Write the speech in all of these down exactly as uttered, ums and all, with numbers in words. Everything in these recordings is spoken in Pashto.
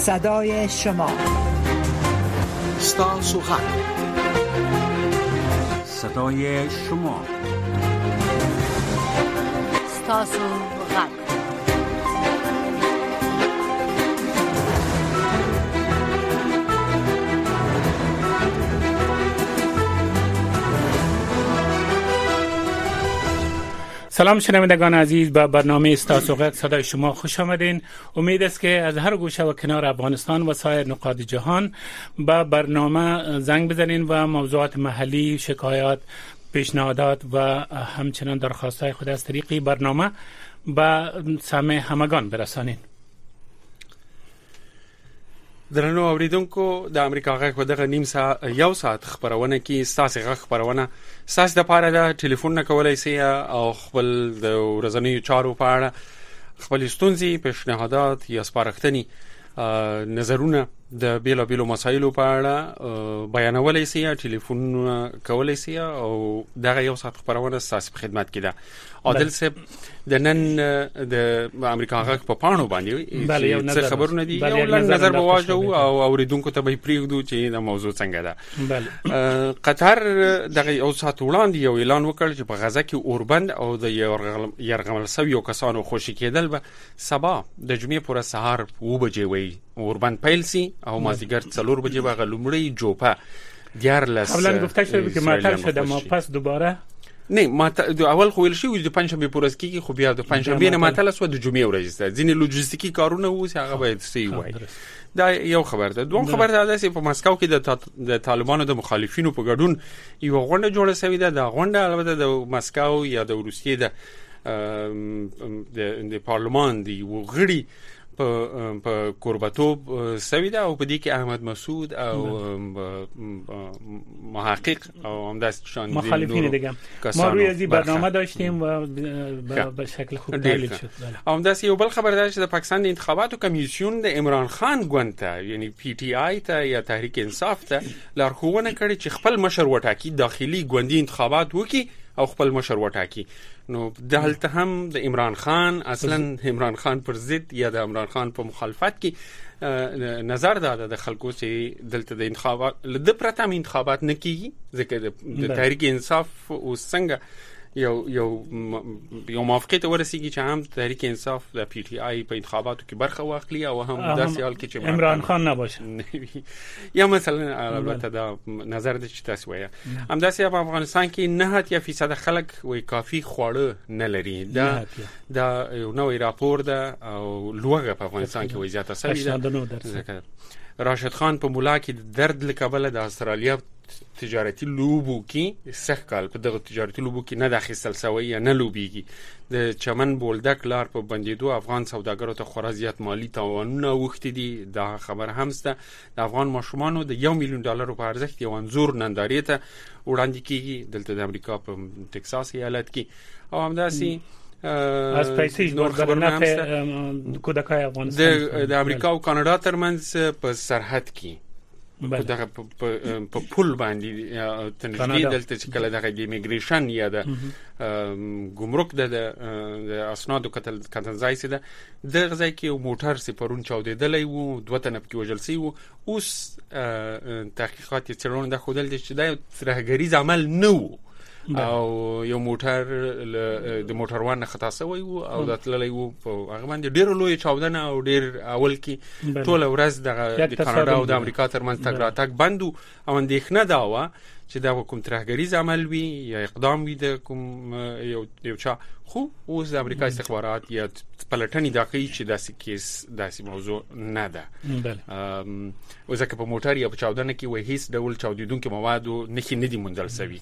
صدای شما، ستاسو غږ، صدای شما، ستاسو غږ. سلام شنوندگان عزیز، به برنامه ستاسو غږ صدای شما خوش آمدین. امید است که از هر گوشه و کنار افغانستان و سایر نقاط جهان به برنامه زنگ بزنین و موضوعات محلی، شکایات، پیشنهادات و همچنان درخواست‌های خود از طریق برنامه به سمع همگان برسانین. درنو اوریدونکو، د امریکا غږ په دغه نیم ساعت یو ساعت خبرونه کې ستاسو غږ خبرونه ستاسو د پاره د ټلیفون نه کولای شي او خپل د ورځنیو چارو په اړه خپل ستونزې، پیشنهادات یا سپارښتنې نظرونه د بیلو بیلو مسایلو په اړه بیانولای شي، ټلیفون کولای شي او دغه یو ساعت خبرونه ستاسو په خدمت کې ده. عادل صاحب، د نن د امریکا غږ په پاڼو باندې څه خبرونه دي؟ یو نظر به واجو او اوریدونکو ته به پریږدو چې د موضوع څنګه ده. قطر دغه یو ساعت وړاندې یو اعلان وکړ چې په غزه کې اوربند او د یرغمل شویو کسانو خوشي کېدل به سبا د جمعې پورې سهار و بجې وي اوربند پیل سي او مازیګر څلور بجې به غلومړی جوپه دیارلس قبلا گفته شده که معطل شده، ما پس دوباره نه ما د اول خو ویل شي د پنځشنبه پورز کې خو بیا د پنځشنبه نه معطل شو، د جمعې ورځ ده. ځینې لوجستیکي کارونه وو چې هغه باید سی وای. دا یو خبر ده. دوم خبر ده چې په مسکو کې د د طالبانو د مخالفینو په ګډون یو غونډه جوړه شوې ده. د غونډه البته د مسکو یا د روسیې د د پارلمان دی وغړي په په کورباتوب سوي ده او په دې کې احمد مسعود او محقق او همداست شان مخالفین دیگه ما روی از این برنامه داشتیم و به شکل خوب تحلیل شد. همداست یو بل خبر ده چې د پاکستان د انتخاباتو کمیسیون د عمران خان ګوند ته یعنی پی ټی آی ته یا تحریک انصاف ته لارښوونه کړې چې خپل مشر وټاکي، داخلي ګوندي انتخابات وکړي او خپل مشر وټاکي. نو دلته هم د عمران خان اصلا عمران خان پر ضد یا د عمران خان په مخالفت کې نظر داده د خلکو چې دلته د انتخابات د پرته انتخابات نه کیږي، ځکه د تحریک انصاف او څنګه یو یو یو موافقه ته ورسیږي چې هم تحریک انصاف د پی ټی آی په انتخاباتو کې برخه واخلي او هم داسې حال کې چې عمران خان نباشه یا مثلا البته دا نظر د چې تاسو وایي هم داسې په افغانستان کې نه هاتیا فیصد خلک وای کافي خواړه نه لري. دا دا یو نوې راپور ده او لوګه په افغانستان کې وای زیاته سوي ده. راشد خان په مولا کې درد لکبل د استرالیا تجارتي لوبو کې سخت کال په دغه تجارتي لوبو کې نه داخل سوی یا نه لوبيږي. د چمن بولدک لار په بندیدو افغان سوداګرو ته خورا زیات مالی تاوانونه وخت دي. دا خبر همسته د افغان ماشومانو د یو میلیون ډالر په ارزښت یو انزور نندارې ته وړاندې کیږي دلته د امریکا په ټکساس ایالت کې او همداسي از پیسې نور خبرونه کودکای افغانستان د امریکا او کاناډا ترمنځ په سرحد کې دغه په پول باندې تنظیم دلته چې کله دغه د ایمیګریشن یا د ګمرک د د اسنادو کتل کتنځای سي ده د غځای کې یو موټر سپرون چاودیدلې وو، دوه تنه په وژل سي وو. اوس تحقیقات یې څرونه د خودل چې دا ترهګریز عمل نه وو او یو موټر د موټروان خطا شوی وو او د تللی وو په هغه باندې ډیر لوی چاودنه او ډیر اول کې ټول ورځ د کاناډا او د امریکا ترمنځ تګ راتګ بندو او اندېښنه دا و چې دا کوم ترهګریز عمل وي یا اقدام وي د کوم یو یو چا. خو اوس د امریکا استخبارات یا پلټنې دا کوي چې داسې کیس داسې موضوع نه ده. او ځکه په موټر یا په چاودنه کې وایي هیڅ ډول چاودیدونکو موادو نښې نه دي موندل شوي.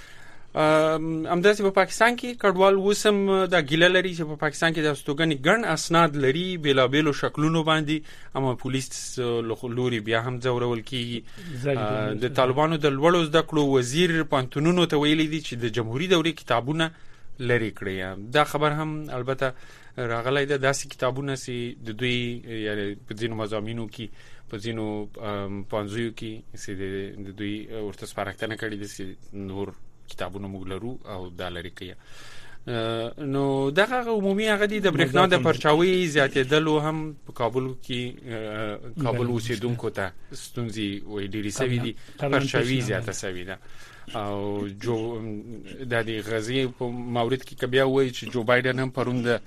امداسي په پاکستان کې کډوال وسم د ګیله لري چې په پاکستان کې د استوګنې ګڼ اسناد لري بلا بیلو شکلونو باندې، اما پولیس لوري بیا هم ځورول کیږي. د طالبانو د لوړو زده کړو وزیر پانتونونو ته ویلي دي چې د جمهوریت دورې کتابونه لري کړی. دا خبر هم البته راغلی ده. داسې کتابونه چې د دوی یعنی په ځینو مضامینو کې په ځینو پانځیو کې چې د دوی ورته سپارښتنه کړې ده چې نور کتابونه موږ لرو او دا لري کوي. نو دغه عمومي هغه د برېښنا د پرچاوي زیاتېدلو هم په کابل کې کابل اوسېدونکو ته ستونزې وې ډېرې سوي دي پرچاوي زیاته سوي ده او جو د دې غزي په مورید کې کبیا وایي چې جو بایدن هم پرون د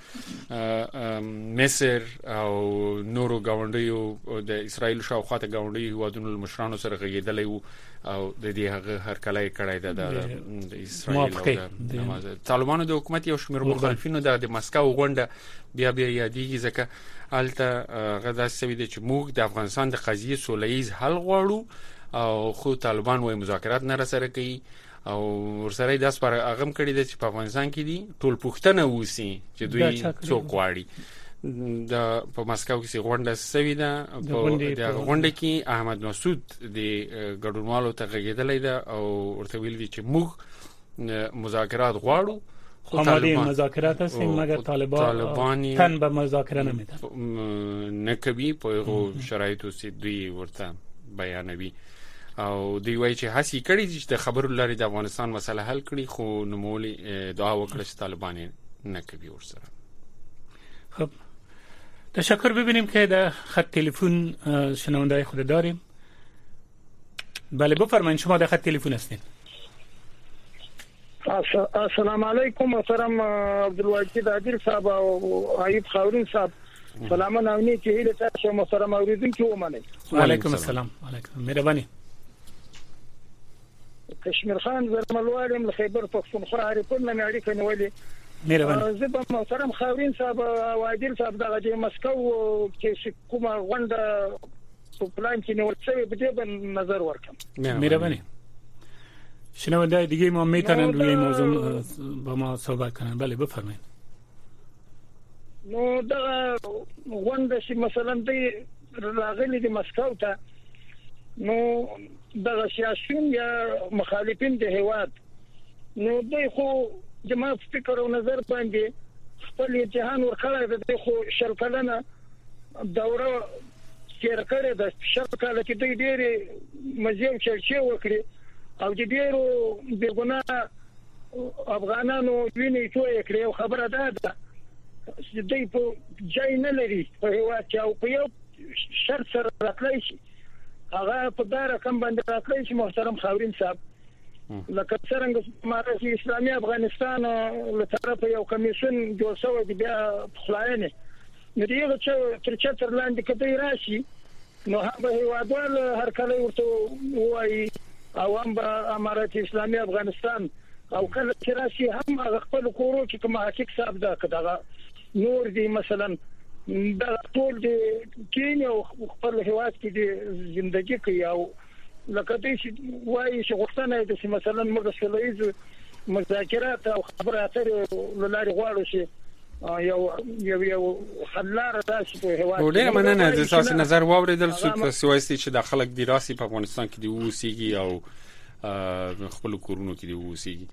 مصر او نورو گاونډیو د اسرایل شاوخواته گاونډي هوادونو مشرانو سره غږیدلی وو او د دې هغه هرکلی کړی ده د اسرایل او د طالبانو د حکومت یو شمېر مخالفینو د مسکو غونډه بیا بیا یادېږي ځکه هلته هغه داسې سوي دی چې موږ د افغانستان د قضیې سوله ییز حل غواړو او خو طالبان وایي مذاکرات نه راسره کوي او ورسره د اسپر اغم کړی دی چې په افغانستان کې دي ټول پښتنه وسی چې دوی څوک غواړي د په مسکو کې غونډه سوي ده په د غونډه کې احمد مسعود د ګډونوالو ته غږیدلی ده او ورته ویل دي چې موږ مذاکرات غواړو خو طالبان مذاکرات هستن مگر طالبان تن به مذاکره نمیدن نه کوي په شرایطو سي دوی ورته بیانوي او دوی وایي چې هڅه کړې دي چې د خبرو لري د افغانستان مسله حل کړي خو نومولي دعا وکړه چې طالبان نه کوي ورسره. خب تشکر. ببینیم که در خط تلفن شنونده خود داریم. بله بفرمایید شما در خط تلفن هستین. السلام علیکم محترم عبدالواجد عادل صاحب او ایوب خاورین صاحب سلام نامنی چې هیله تاسو محترم اوریدونکو ومنئ. وعلیکم السلام. علیکم مهرباني. کشمیر خان زرملوالم له خیبر پختونخوا اړیکو نه اړیکه نیولې. مهرباني. زه په محترم خاورین صاحب او عادل صاحب دغه د مسکو کې کومه غونډه په پلان کې نیول شوی په دې باندې نظر ورکم. مهرباني. شنونده دیگه ما میتونن روی این موضوع با ما صحبت کنن. بله بفرمایید. نو دا غونډه چې مثلا د راغلي د مسکو ته نو د سیاسيون یا مخالفین د هیواد نو دوی خو جما فکر او نظر باندې خپل جهان ورکړی د خو شرکلنه دوره تیر کړی د شرکله کې دوی ډېر مزیو چرچې وکړي او د ډیرو بیگونه افغانانو ویني توې کړې او خبره ده چې دوی په ځای نه لري په هیواد کې او په یو شرط سره راتلی شي هغه په دا رقم باندې راتلی شي محترم خاورین صاحب لکه څنګه چې اسلامي افغانستان له طرفه یو کمیسیون جوړ شوی دی بیا خلاینه نو دیغه چې تر چتر لاندې کډی راشي نو هغه هیوادوال هر کله ورته وایي عوام به امارات اسلامي افغانستان او کله چې راشي هم هغه خپل کورو چې کوم حقیقت صاحب دا کړه نور دی مثلا دا ټول دی کینیا او خپل هیواد کې دی ژوندۍ کوي او لکه دې چې وایي چې غوښتنه ده چې مثلا موږ سولهییز مذاکرات او خبرې اترې لاري غواړو چې یو یو یو حلار راشي په هیواد. ولې مننه د تاسو نظر واوریدل څو تاسو وایي چې د خلک دی راسي په افغانستان کې دی اوسېږي او خپل کورونو کې دی اوسېږي.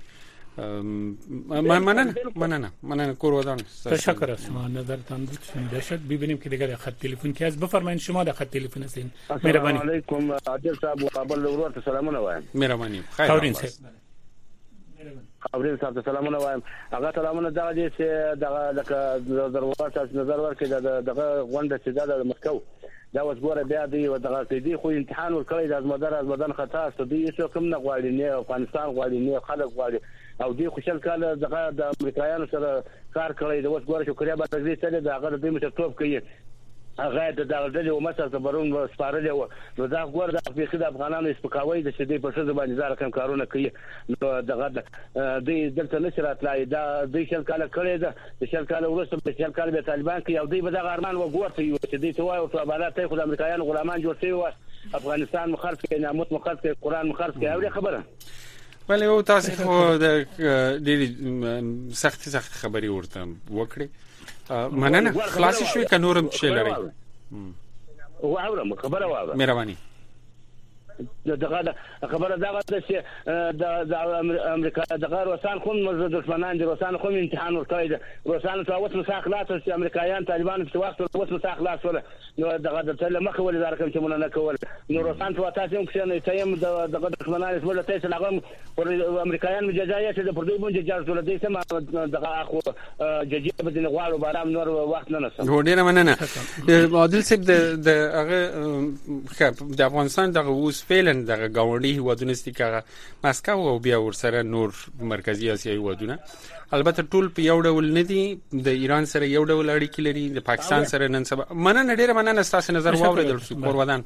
مننه مننه مننه کور ودان. تشکر از شما. نظرتان شنیده شد. ببینیم که دیگه خط تلفن کی از بفرمایید شما در خط تلفن هستین. مهربانی. السلام علیکم عادل صاحب و ابل ورور سلامونه وایم. مهربانی. خیر. خاورین صاحب. خبرین صاحب سلامونه وایم. هغه سلامونه دغه دې چې دغه لکه ضرورت نظر ورکړي دغه غونډه چې د مسکو دا اوس ګوره بیا دی دغه دی خو امتحان ورکړی د ازمدار ازمدان خطا است دی څه کوم نه غواړي نه افغانستان غواړي نه خلک غواړي او دی خوشل کاله دغه د امریکایانو سره کار کړی د اوس ګوره شکریا به تغذیه سره دغه د مشر توپ کوي هغه د دغه او مسر صبرون سپارل او نو دا ګور د افریقا د افغانانو سپکاوي د شدې په څه باندې ځار کوم کارونه کوي نو دغه د دلته نشرات لای دا د شل کاله کړی دا د شل کاله ورسته د شل کاله د طالبان کې او دوی به د ارمان وګورته یو چې دوی توای او عبادت ته خو د امریکایانو غلامان جوړ شوی و افغانستان مخالف کې نعمت مخالف کې قران مخالف کې او خبره. بله او تاسو خو د ډېری سخت سخت خبري ورته وکړي. مننه خلاص شوي که نورم شي لري. واورم خبره واوره. مهرباني. دغه خبره دغه چې د امریکا دغه روسان کوم دښمنان دي روسان کوم امتحان ورکړي دي روسان ته اوس مساق لاس چې امریکایان طالبان په وخت اوس مساق لاس ولا نو دغه د تل مخ ولې دا رقم چې مونږ نه کول نو روسان ته تاسو هم کښنه تایم دغه دښمنان اسمه ته چې هغه پر امریکایان مجازات د پردوی مونږ جاز ول دي سم دغه اخو ججې بدن غواړو بارام نور وخت نه نسم هو ډیره مننه عادل صاحب د هغه د افغانستان دغه اوس فعلا دغه گاونډي هیوادونه ستګه مسکو او بیا ورسره نور مرکزی اسیایي هیوادونه البته ټول په یو ډول نه دي د ایران سره یو ډول اړیکې لري د پاکستان سره نن سبا مننه ډیره مننه تاسو نظر واوریدل شو کور ودان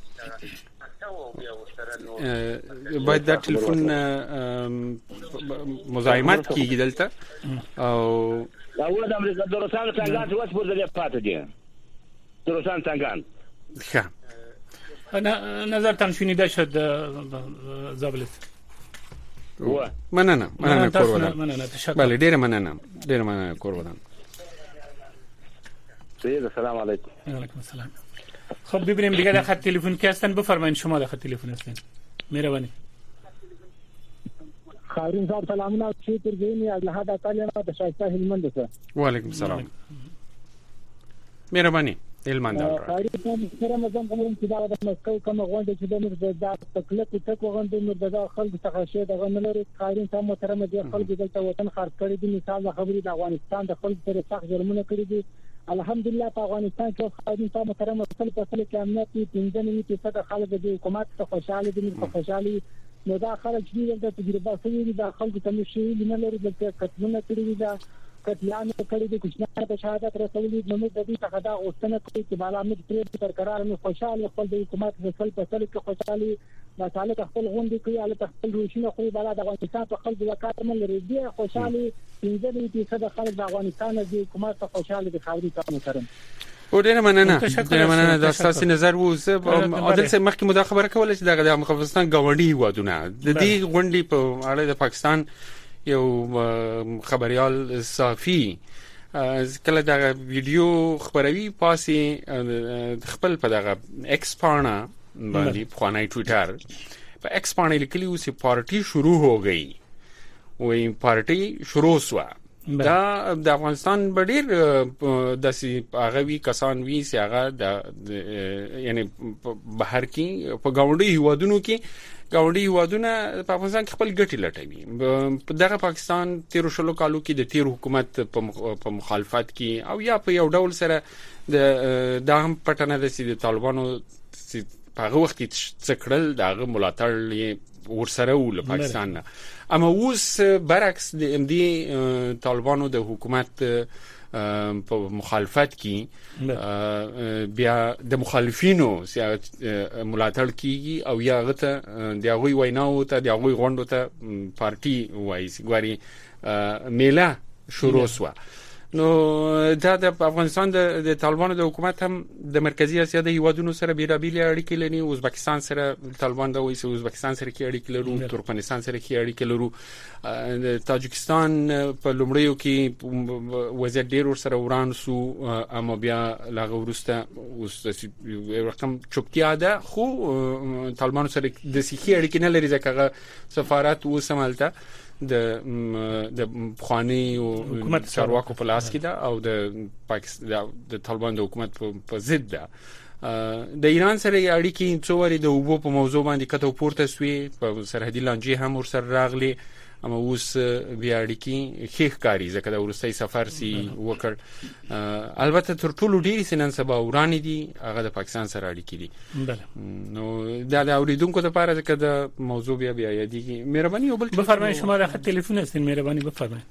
باید د ټلیفون مزاحمت کیږي دلته او دا د امریکا د روسانو څنګه اوس په دې پاتې دي د روسانو څنګه ښه نظر تان شنیده شد زابلت و مننه مننه کور ودان مننه تشکر بله ډیره مننه ډیره مننه کور ودان سید السلام علیکم و علیکم السلام. خب ببینیم دیگه در خط تلفن کی هستن بفرمایید شما در خط تلفن هستین مهربانی خارین صاحب سلامونه چې تر دې از لحاظ تعالی د شایسته هلمند سره و علیکم السلام مهربانی هلمند خارین صاحب سره مزم کوم چې دا د مسکو کوم غونډه چې د نور د تکلیف ته غونډه نور د خلکو څخه شه دغه نه لري خارین صاحب محترم دي خلکو دلته وطن خرڅ کړی دي مثال خبري د افغانستان د خلکو سره سخت جرمونه کړی دي الحمدلله په افغانستان کې خارین صاحب محترم خپل په خپل کې امنیت پنځه نیمه فیصد خلک د حکومت ته خوشاله دي په خوشالي نو دا خلک چې د تجربه کوي د خلکو ته مشي نه لري د کتلونه کړی دي کتلان کړی دي کوښښ په شهادت رسولي نو د دې څخه دا اوسنه کوي چې بالا موږ پرې برقرار نه خوشاله خپل د حکومت په خپل په خپل کې خوشالي دا تعلق خپل غونډې کوي ال خپل روشنه خو بالا د افغانستان په خلکو وکړه نه لري دي خوشالي پنځه فیصد خلک د افغانستان د حکومت په خوشاله دي خارجي تاسو سره او ډیره مننه ډیره مننه د تاسو نظر وو عادل صاحب مخکې مو دا خبره کوله چې د افغانستان گاونډي هیوادونه د دې غونډې په اړه د پاکستان یو خبريال صافي کله دا ویډیو خبروي پاسي خپل په دغه ایکس پانا باندې په خانه ټوئیټر په ایکس پانا لیکلی و چې پارټي شروع هو گئی وې پارټي شروع شو دا د افغانستان بډیر د سی هغه کسان وی چې هغه د یعنی بهر کې په گاونډي هیوادونو کې گاونډي هیوادونه په افغانستان کې خپل ګټي لټوي په دغه پاکستان تیر شلو کالو کې د تیر حکومت په مخالفت کې او یا په یو ډول سره د دهم پټنه د سید طالبانو په هغه وخت کې څکړل دغه ملاتړ ورسره ول پاکستان نه اما اوس برعکس د ام دي طالبانو د حکومت په مخالفت کې بیا د مخالفینو ملاتړ کیږي او یا غته د هغوی ویناو ته د هغوی غونډو ته پارټي وایي ګوري میله شروع شو نو دا د افغانستان د طالبانو د حکومت هم د مرکزی اسیا د هیوادونو سره بیرابیل اړیکې لري ازبکستان سره طالبان د وایي ازبکستان سره کې اړیکې لري ترکمنستان سره کې اړیکې لري د تاجکستان په لومړیو کې وضعیت ډیر سره وران سو اما بیا لاغه ورسته اوس رقم چوپتیا ده خو طالبان سره د سیخي اړیکې نه لري ځکه سفارت وسمالته د د خاني او حکومت چارواکو په لاس کې ده او د پاکستان د طالبان د حکومت په ضد ده د ایران سره اړیکې څوري د وبو په موضوع باندې کته پورته سوي په سرحدي لانجې هم ور سره راغلي اما اوس بیا اړیکې خېخ کاری ځکه د ورستۍ سفر سي وکړ البته تر ټولو ډېری سنن سبا ورانی دي هغه د پاکستان سره اړیکې دي نو دا د اوریدونکو لپاره ځکه د موضوع بیا بیا یادېږي مهرباني او بل بفرمایئ شما د خط تلیفون هستین مهرباني بفرمایئ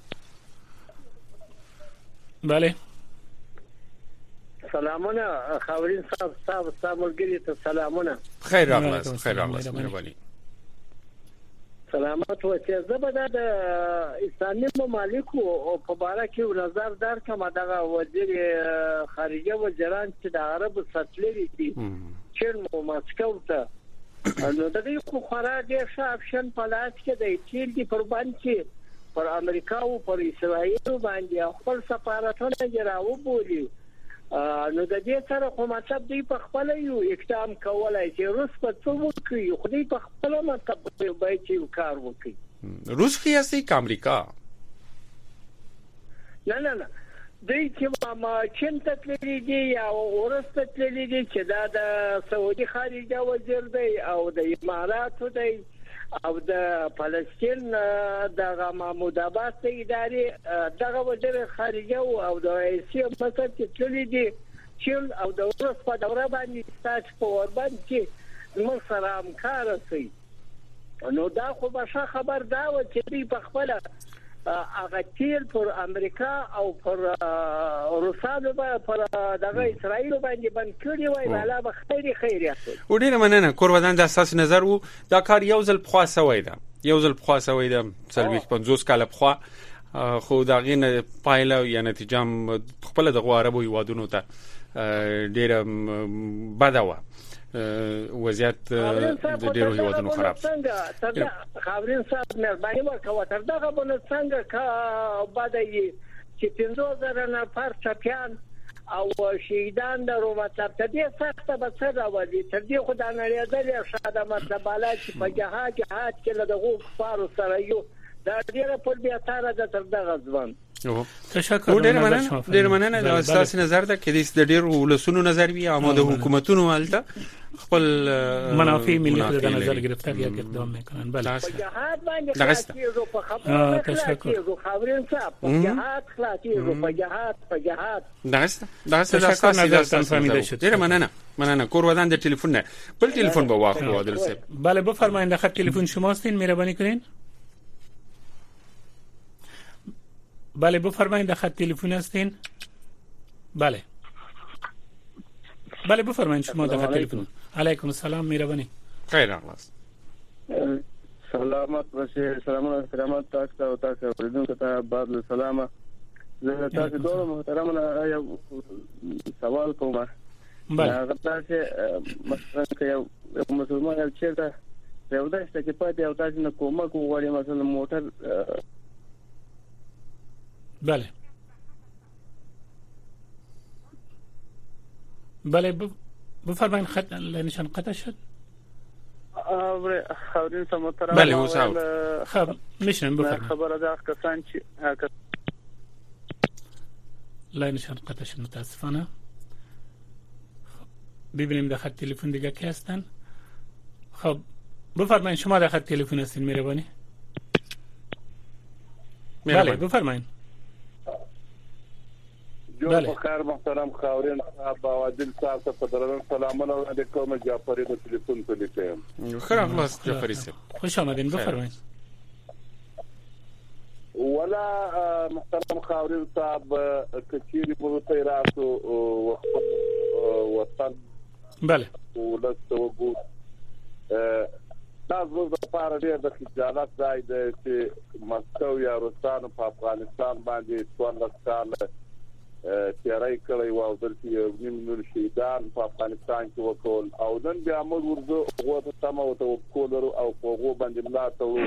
بله سلامونه خاورین صاحب صاحب سلامګری ته سلامونه خیر راغلاست خیر راغلاست مهرباني سلامت و چې زبده د اسلامي ممالک او په اړه کې نظر در کوم دغه وزیر خارجه وزیران چې د عرب ساتلري دي چې مو مسکو ته نو د دې خو خورا ډیر ښه اپشن په لاس کې دی چې دی پر باندې پر امریکا او پر اسرائیل باندې خپل سفارتونه جوړاو بولی نو د دې سره خو مطلب دی په خپل یو اقدام کولای چې روس په څو وکړي خو دې په خپل مطلب به چې کار وکړي. روس خیاسي امریکا نه نه نه دوی چې ما چین ته تللی دي یا ورسته تللی دي چې دا د سعودي خارجه وزیر دی او د اماراتو دی او د فلسطین د محمود عباس ادارې دغه وزیر خارجه او د رئیس مصر چې تللی دي چین او د ورس په دوره باندې تاسو په ور باندې موږ سره همکار شي. نو دا خو به خبر دا و چې دی په خپل هغه تیر پر امریکا او پر روسانو به پر دغه اسرائیل باندې بند کړی وای والا به خیر خیریت. وډیره مننه کورودان د اساس نظر وو دا کار یو ځل په خاصه وای دا یو ځل په خاصه وای دا څلويخ پنځوس کال په خوا خو دا غینه پایله یا نتیجه خپل د غواربو یوادونو ته ډیره بداوه وضعیت د ډیرو هیوادونو خراب څنګه خبرین صاحب مهرباني وکړه تر دغه بل څنګه کا بدایي چې پنځه زره نفر چپیان او شهیدان درو مطلب ته دې سخته به څه راوړي تر دې خدای نه لري شاده مطلب بالا چې په جهاد جهاد کې له دغه کفارو سره یو دا ډیره په بیا تاره د تر دغه ځوان. تشکر ډیر مننه ډیر مننه د اساس نظر ده کې د ډیر ولسونو نظر وي اما د حکومتونو حالت خپل منافع ملي د نظر گرفتار یا اقدام میکنن. بله جهاد باندې خلاصي رو په خبره تشکر رو خبرین صاحب جهاد خلاصي رو په جهاد په جهاد درست درست د اساس نظر فهمیده شد. ډیر مننه مننه کورودان د ټلیفون نه بل ټلیفون به واخلو عادل صاحب. بله بفرمایید خط تلفن شماستین مهربانی کنین. بله بفرمایید در خط تلفن هستین. بله بله بفرمایید شما در خط تلفن. علیکم السلام مهربانی. خیر اخلاص سلامت باشه سلامونه سلامت تاسو او تاسو ورته ته بعد سلام زه تاسو دوه محترمانه یو سوال کوم. بله هغه تاسو مثلا یو مسلمان یو چیرته یو داسې چې پاتې او تاسو نه کومه کوغړی مثلا موټر. بله بله بفرمایید خط نشان قطع شد. خبرین سمترا بله او صاحب خب میشنم بفرمایید. خبر از کسان چی لا نشان قطع شد متاسفانه. ببینیم در خط تلفن دیگه کی هستن. خب بفرمایید شما در خط تلفن هستین مهربانی. بله بفرمایید. جوړ بخیر محترم خاورین صاحب او عادل صاحب ته په درنه سلامونه وړاندې کوم جعفری د ټلیفون په لیکم. خیر اخلاص جعفری صاحب خوش آمدین بفرمایید. ولا محترم خاورین صاحب کچيري په ته راتو وطن بله ولسته وګو تاسو د پاره ډېر د خجالت ځای دی چې مسکو یا روسانو په افغانستان باندې څوارلس کاله تیاری کړی و او دلته یو نیم نور شهیدان په افغانستان کې وکول او نن بیا موږ ورته غوته تم او ته وکول او په غو باندې ملا ته و.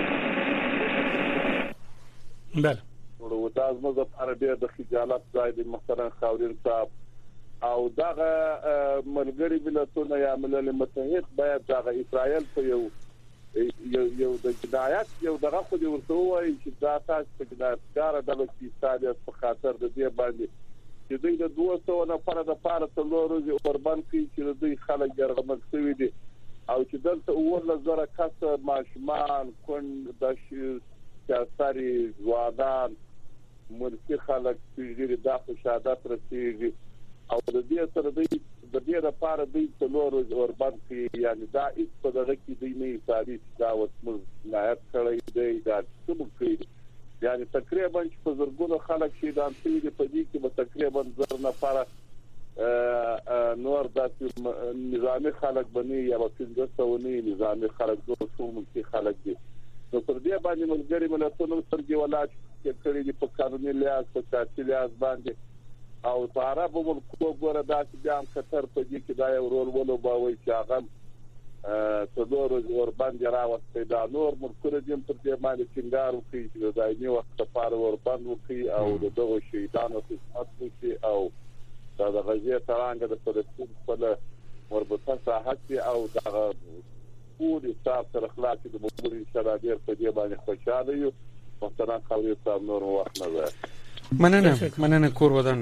بله نو دا زموږ لپاره ډېر د خجالت ځای دی محترم خاورین صاحب او دغه ملګری ملتونه یا ملل متحد باید دغه اسرائیل په یو یو یو د جنایت یو دغه خو دی ورته وایي چې دا تاسو په جنایتکار د استادیه په خاطر د دې باندې چې دوی د دوه سوه نفر د پاره څلور ورځې اوربان کې چې دوی خلک ګرځمل شوی دي او چې دلته اول زره کس ماشمان کون د سیاسي ځوانان مرسي خلک چې د شهادت رسیږي او د دې سره دوی د دې لپاره دوی څلور ورځې اوربان کې یعنی دا هیڅ په دغه کې دوی نه حسابي دا وسمل نایت کړی دی دا څه کوي یعنی تقریبا په زرګونو خلک شهیدان شوي دي په دې کې به تقریبا زر نفر نور د نظامی خلک بني یا په څنګه سونی نظامی خلک دوه څومره خلک دي نو پر دې باندې ملګری ملتونو سرګي ولاچ کې کړی دي په قانوني لحاظ په سیاسي لحاظ باندې او په عربو ملکو ګوره داسې بیا هم خطر په دې کې دا یو رول ولوباوي چې هغه څلور ور باندې راوستي دا نور مرکره دې پر دې باندې څنګه وکړي چې دایمي وخت لپاره ور باندې وکړي او دغه شهیدانو خدمت وکړي او دا د غزې ترانګ د فلسطین په مربوطه ساحه او دا ټول حساب تر اخلاق د مقبول شرادیر په دې باندې خوشاله یو مثلا خالي صاحب نور وخت نه ده مننه مننه کور ودان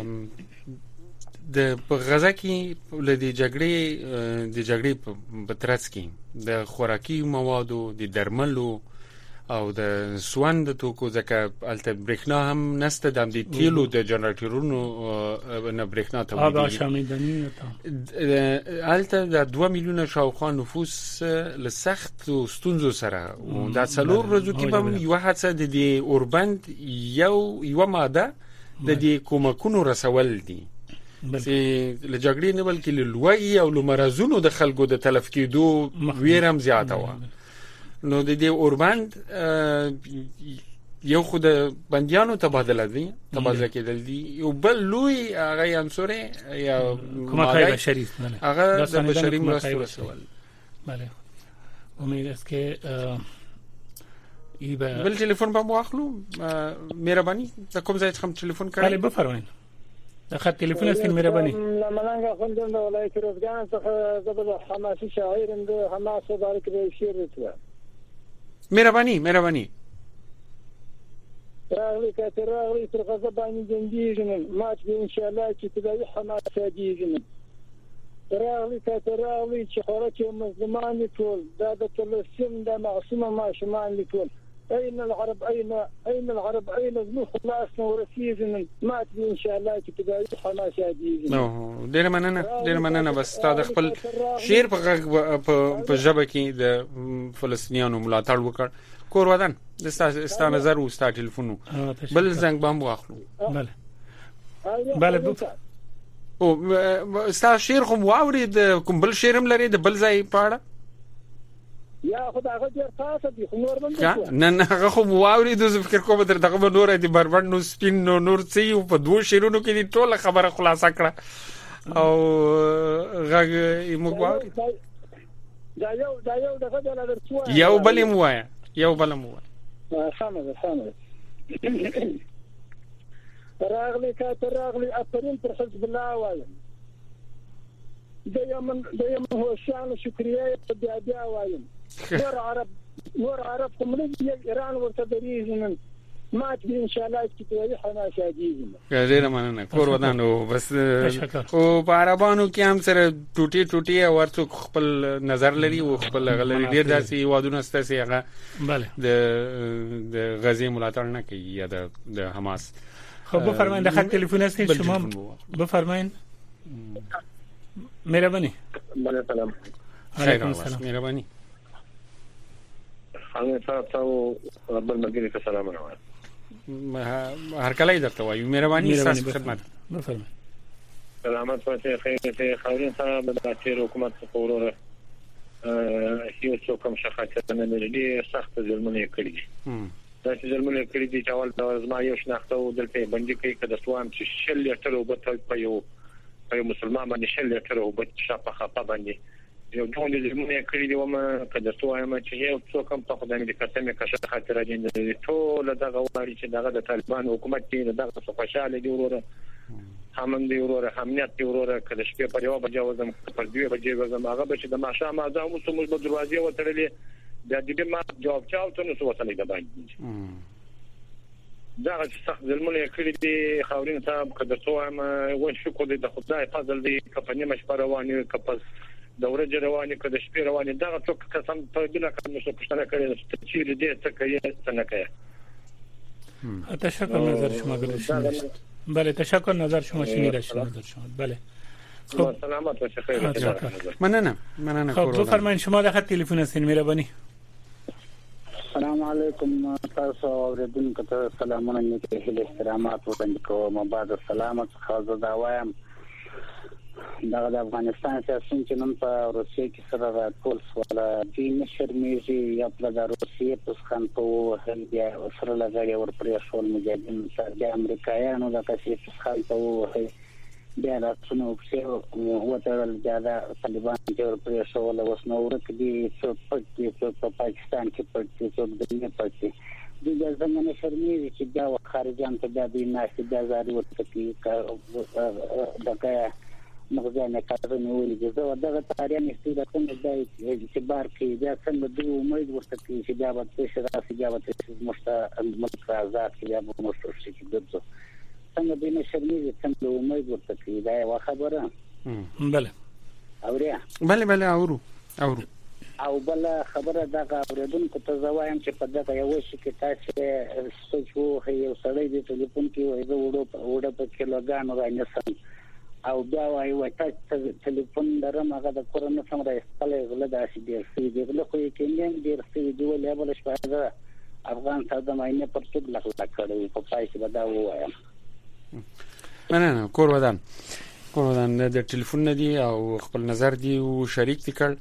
د غزا کې لدی جګړې د جګړې په ترڅ کې د خوراکي موادو د درملو او د سوند توکو ځکه الته برېښنا هم نسته د دې تیلو د جنراتورونو نه برېښنا ته آب شامیدنی الته د دوه میلیونه شاوخوا نفوس له سخت ستونزو سره او د څلور ورځو کې به یو هڅه د دې اوربند یو یو ماده د دې کومکونو رسول دي چې له جګړې نه بلکې له لوی او له مرزونو د خلکو د تلف کېدو ویرم زیاته و نو د دې اوربند یو خو د بنديانو تبادله دي تبادله کېدل دي یو بل لوی هغه عنصر یا کومه بشري هغه د بشري مرستو رسول بله امید است که ای بل تلفن به مواخلو مهرباني د کوم ځای څخه تلفن کړئ بله بفرمایئ د خط تلفن است مهرباني لمنانګه خوندم د ولایت روزګان څخه زبر حماسي شاعر د حماس مبارک به شعر وکړه مهرباني مهرباني راغلي کتر راغلي تر غزه باندې جنګیږي ماته به ان شاء الله چې تدای حماس شاديږي راغلي کتر راغلي چې خوراک مظلومان ټول دا د فلسطین د معصومه ماشومان ټول اين العرب اين اين العرب اين ذو خلاص ورسيزن مات ان شاء الله چې تدای حماس شاديږي نو ډیر مننه ډیر مننه بس تا د خپل شعر په په ژبه کې د فلسطینیانو ملاتړ وکړ کور ودان د ستاسو نظر او ستاسو ټلیفون بل زنګ بام واخلو بله بله او ستاسو شعر خو واورید کوم بل شعرم لري د بل ځای پاړه یا خدای هغه ډیر تاسو دي خو نور باندې نه نه هغه خو واورید د فکر کوم تر دغه نور دي بربند نو سپین نو نور څه یو په دوه شعرونو کې ټول خبره خلاصه کړه او غږ یې موږ واورید دا یو دا یو دغه د لرڅو یو بل مو وای یو بل مو وای سمه سمه راغلي کاتر راغلي افرین پر حزب الله وایم د یمن د یمن هو شان شکریا په بیا بیا وایم نور عرب نور عرب کوم نه ایران ورته دریږي مات ان شاء الله چې توي حنا شاديږي ډیر مننه کور ودانو بس او په عربانو کې هم سره ټوټي ټوټي او ورڅ خپل نظر لري او خپل غلري ډیر داسي وادونه ستاسي هغه bale د د غزي ملاتړ نه کوي یا د د حماس خب بفرمایید د خط تلفن است شما بفرمایید مهربانی بله سلام علیکم السلام مهربانی خانه تاسو بل مګری ته سلام علیکم هر کله درته وایو مهرباني تاسو خدمت بفرمایئ سلامت پاتې خیر ته خاورین صاحب د تیر حکومت څخه هیڅ څوک هم شخصیت نه لري سخت ظلمونه کړی دا چې ظلمونه کړی دي چې اول د زما یو شناخته او دلته باندې کوي کده سوام چې شل لیټر او بته په یو په مسلمان باندې شل لیټر او بته شپه خپه باندې یو ډول د ظلمونه کړی دی ومه کده سوام چې یو څوک هم په خدای دې کتمه کښه خاطر دي ټول دغه وړي چې دغه د طالبان حکومت کې دغه څه خوشاله دي وروره همن دی وروره همنیت دی وروره کله شپه په یو بجې وزم په دوه بجې وزم هغه به چې د ماښام اذان مو سمول په دروازې وترلې د دې ما جواب چاوته نو څه وصلې د باندې دا چې سخت ظلمونه کړی دي خاورین صاحب کده سوام و شکر دې د خدای فضل دی کپنې مشپره رواني کپس دوره رواني کده شپه رواني دا څوک قسم ته بلا کوم څه پښتنه کړی چې دې څه کوي څه نه کوي تشکر نظر شما گذاشتید بله تشکر نظر شما شنیده شد نظر شما بله خب سلامت باشید خیر مننه مننه خب بفرمایید شما در خط تلفن هستین مهربانی السلام علیکم تاسو اوریدونکو ته سلامونه نیکه احترامات وړاندې کوم بعد سلامت خاصه دا وایم دا د افغانستان سیاسي چې نن په روسیې کې سره راټول ولا دین شرمېږي یا په د روسیې په خان په هلیا سره لګړی ور پرې شول مجاهدین سره د امریکایانو د کسي خان په بیا راتلو په وته د طالبان چې ور پرې شول اوس نو ورته دي څو پکې څو په پاکستان کې پکې څو د دې پکې د ځمنه شرمېږي چې دا خارجان ته د دې ناشې د زاري ورته کې دغه مغزانه کارونه نیولې دي زه دغه تاریخ نشته د کوم ځای چې بار کې دا څنګه د امید ورته کې چې دا به څه راځي دا به څه مشته الملک آزاد کې یا به مشته شي چې دغه څنګه د نشرمېږي څنګه امید ورته کې دا یو خبره بله اوریا بله بله اورو اورو او بل خبره دا اوریدونکو ته زوایم چې په دغه یو شي کې تاسو سوچو یو سړی د ټلیفون کې وایي دا وړو وړو په کیلوګرام راځي او دا وايي وای تاسو ټلیفون درم هغه د کورونه سم راځي غله داسې ډیر سي دی غله خو یې کېنګ ډیر سي دی ولې بل شپه افغان ساده ماینه پر څه لغلا کړی په پای کې به دا وایم نه نه کور ودان کور ودان د ټلیفون دی او خپل نظر دی او شریک دي کړ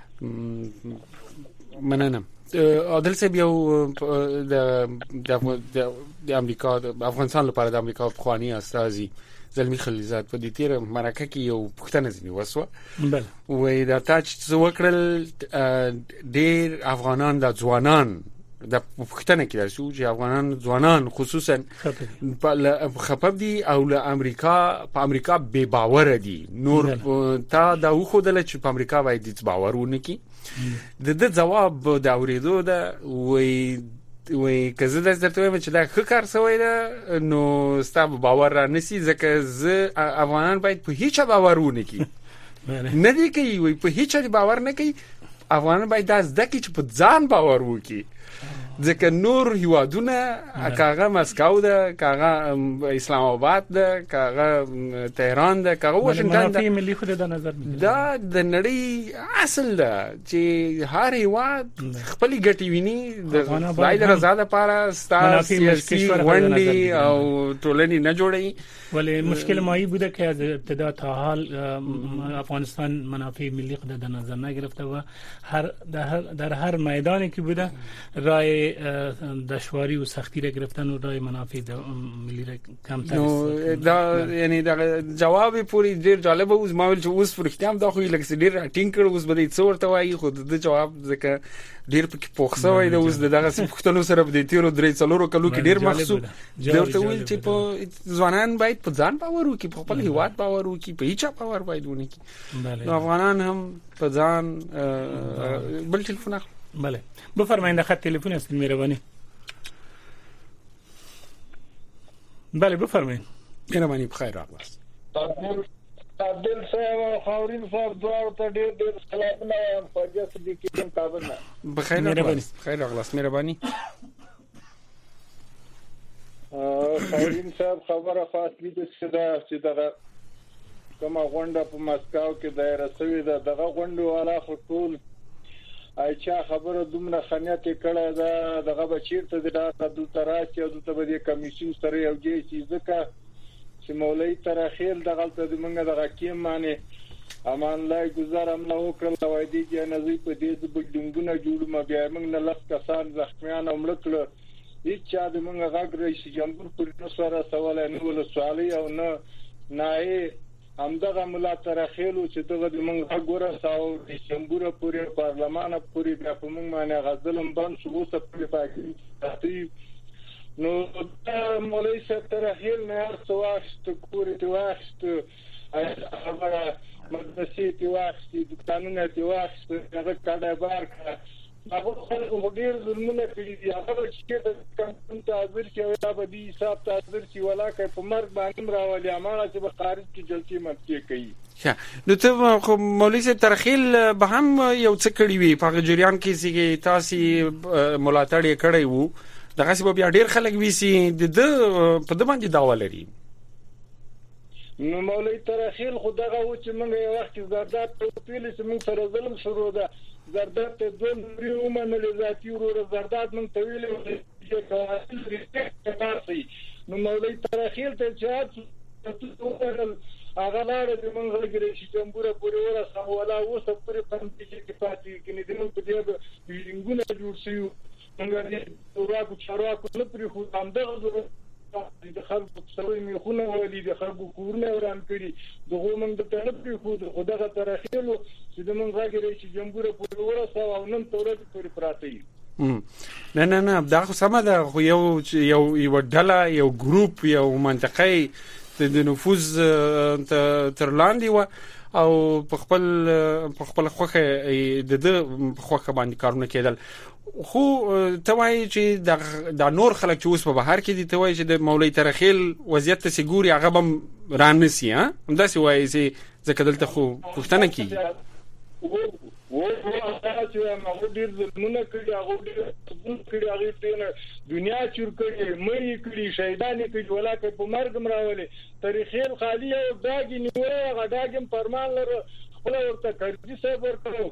مننه عادل صاحب یو د د امریکا د افغانستان لپاره د امریکا افغاني استازي زلمی خلیزات په دې تیر مرکه کې یو پښتنه ځنی وسو بل وې دا تاج وکړل ډېر افغانان د ځوانان د پښتنه کې درسو چې افغانان ځوانان خصوصا په خپب دي او له امریکا په امریکا بے باور دي نور تا دا خو د لچ په امریکا وای دي باورونه کی د د جواب دا اوریدو دا وې وې کزه د درته وایم چې دا ښه کار سوی دا نو ستاسو باور را نسی ځکه زه افغانان باید په هیڅ باور ونه کی نه دی کوي وې په هیڅ باور نه کوي افغانان باید د ځکه چې په ځان باور وکړي ځکه نور هیوادونه کاغه مسکو ده کاغه اسلام آباد ده کاغه تهران ده کاغه واشنگټن ده ملي خو د نظر دا د نړۍ اصل ده چې هر هیواد خپل ګټي ویني د بایل رضا لپاره ستاسو سیاسي ونډي او ټولنې نه جوړي ولی مشکل مایی بوده که از ابتدا تا حال افغانستان منافع ملی خود در نظر نگرفته و هر در هر, در هر میدانی که بوده رای دشواری و سختی را گرفتن و رای منافع ملی را کمتر است. دا یعنی دا جواب پوری ډیر جالب اوس ما ول چې اوس فرښتام دا خو لکه ډیر راټینګ کړ اوس به څه ورته وایي خو د جواب ځکه ډیر پکې پوښښه وای د اوس دغه پښتنو سره د تیرو درې څلورو کلو کې ډیر محسوب درته ویل چې په ځوانان باید په ځان باور وکړي په خپل هیواد باور وکړي په هیڅ باور باید ونه کړي نو افغانان هم په ځان بل ټلیفون اخلي بله بفرمایید خط تلفن است مهربانی بله بفرمایید مهربانی بخیر راغلاست عبدل صاحب خاورین صاحب دوار ته ډېر ډېر سلامونه وایم فاجعه صدیقی کوم کابل نه بخیر راغلاست بخیر راغلاست مهربانی خاورین صاحب خبره خاصه دي چې دا چې دغه کوم غونډه په مسکو کې دایره شوې ده دغه غونډه والا خطول اچھا خبره دومره خنیت کړه دا دغه بچیرته دا د تراشي او د تبدی کمیشن سره یو جې ځکه چې مولوی ترخیل دغه د منګه دغه کیم معنی امان لای گزار هم نو کړل وای دی چې نزی په دې د بډنګونه جوړ ما بیا موږ نه لس کسان زخمیان او ملکل هیڅ چا د موږ غږ رئیس جمهور پر سره سوال نه ول سوالي او نه نه همدغه ملا ترخیل چې دغه د موږ غوړه ساو د جمهور پورې پارلمان پورې د موږ باندې غزلم بند شو څه په پاکستان نو مولوی صاحب ترخیل نه هر څه واخت کورې ته واخت خبره مدرسې ته واخت د قانون ته واخت هغه کډه بار کړ هغه خلک ډیر ظلمونه کړی دي هغه چې د قانون تعبیر کې ولا بدی حساب تعبیر چې ولا کوي په مرګ باندې راولي امانه چې به خارج کې جلسې متي کوي نو ته خو مولوی صاحب ترخیل به هم یو څه کړی وي په جریان کې چې تاسو ملاتړ یې کړی وو دغه څه بیا ډیر خلک ویسي د په د باندې داوا لري نو مولوی ترخیل خدغه و چې موږ یو وخت زردات په پیل چې موږ سره ظلم شروع ده زردات ته دوه نوري ومنل ذاتي ورو زردات موږ طويل چې حاصل ریسپیکټ کوي نو مولوی ترخیل ته چې هغه لار د موږ غوړي چې جمهور پورې ورسره ولا اوسه پورې پنځه کې پاتې کینې د موږ په دې بیلینګونه جوړ شي موږ دې ورکو چارواکو نه پرې خو هم دغه د خلکو سره میخونه ولې د خلکو کورونه وران کړي دغه موږ د طرف پرې خو دغه ترخیلو چې د موږ غوړي چې جمهور پورې ورسره او نن تورې پورې پراته نه نه نه دا خو سم ده خو یو یو یو ډله یو ګروپ یو منطقې د نفوذ تر لاندې و او په خپل په خپل خوخه د د خوخه باندې کارونه کېدل خو ته وایي چې د نور خلک چې اوس په بهر کې دي ته وایي چې د مولوی ترخیل وضعیت ته سګوري هغه بم رانسی ها همداسې وایي چې ځکه دلته خو پښتنه کیږي و هغه چې هغه ډیر ظلمونه کړی هغه ډیر ظلم کړی هغه ټول دنیا چور کړی مړی کړی شهیدان کړی ولاکه په مرګ مراولې تاریخي خالی او داګي نیوه هغه داګم فرمان لره خپل ورته کړی صاحب ورته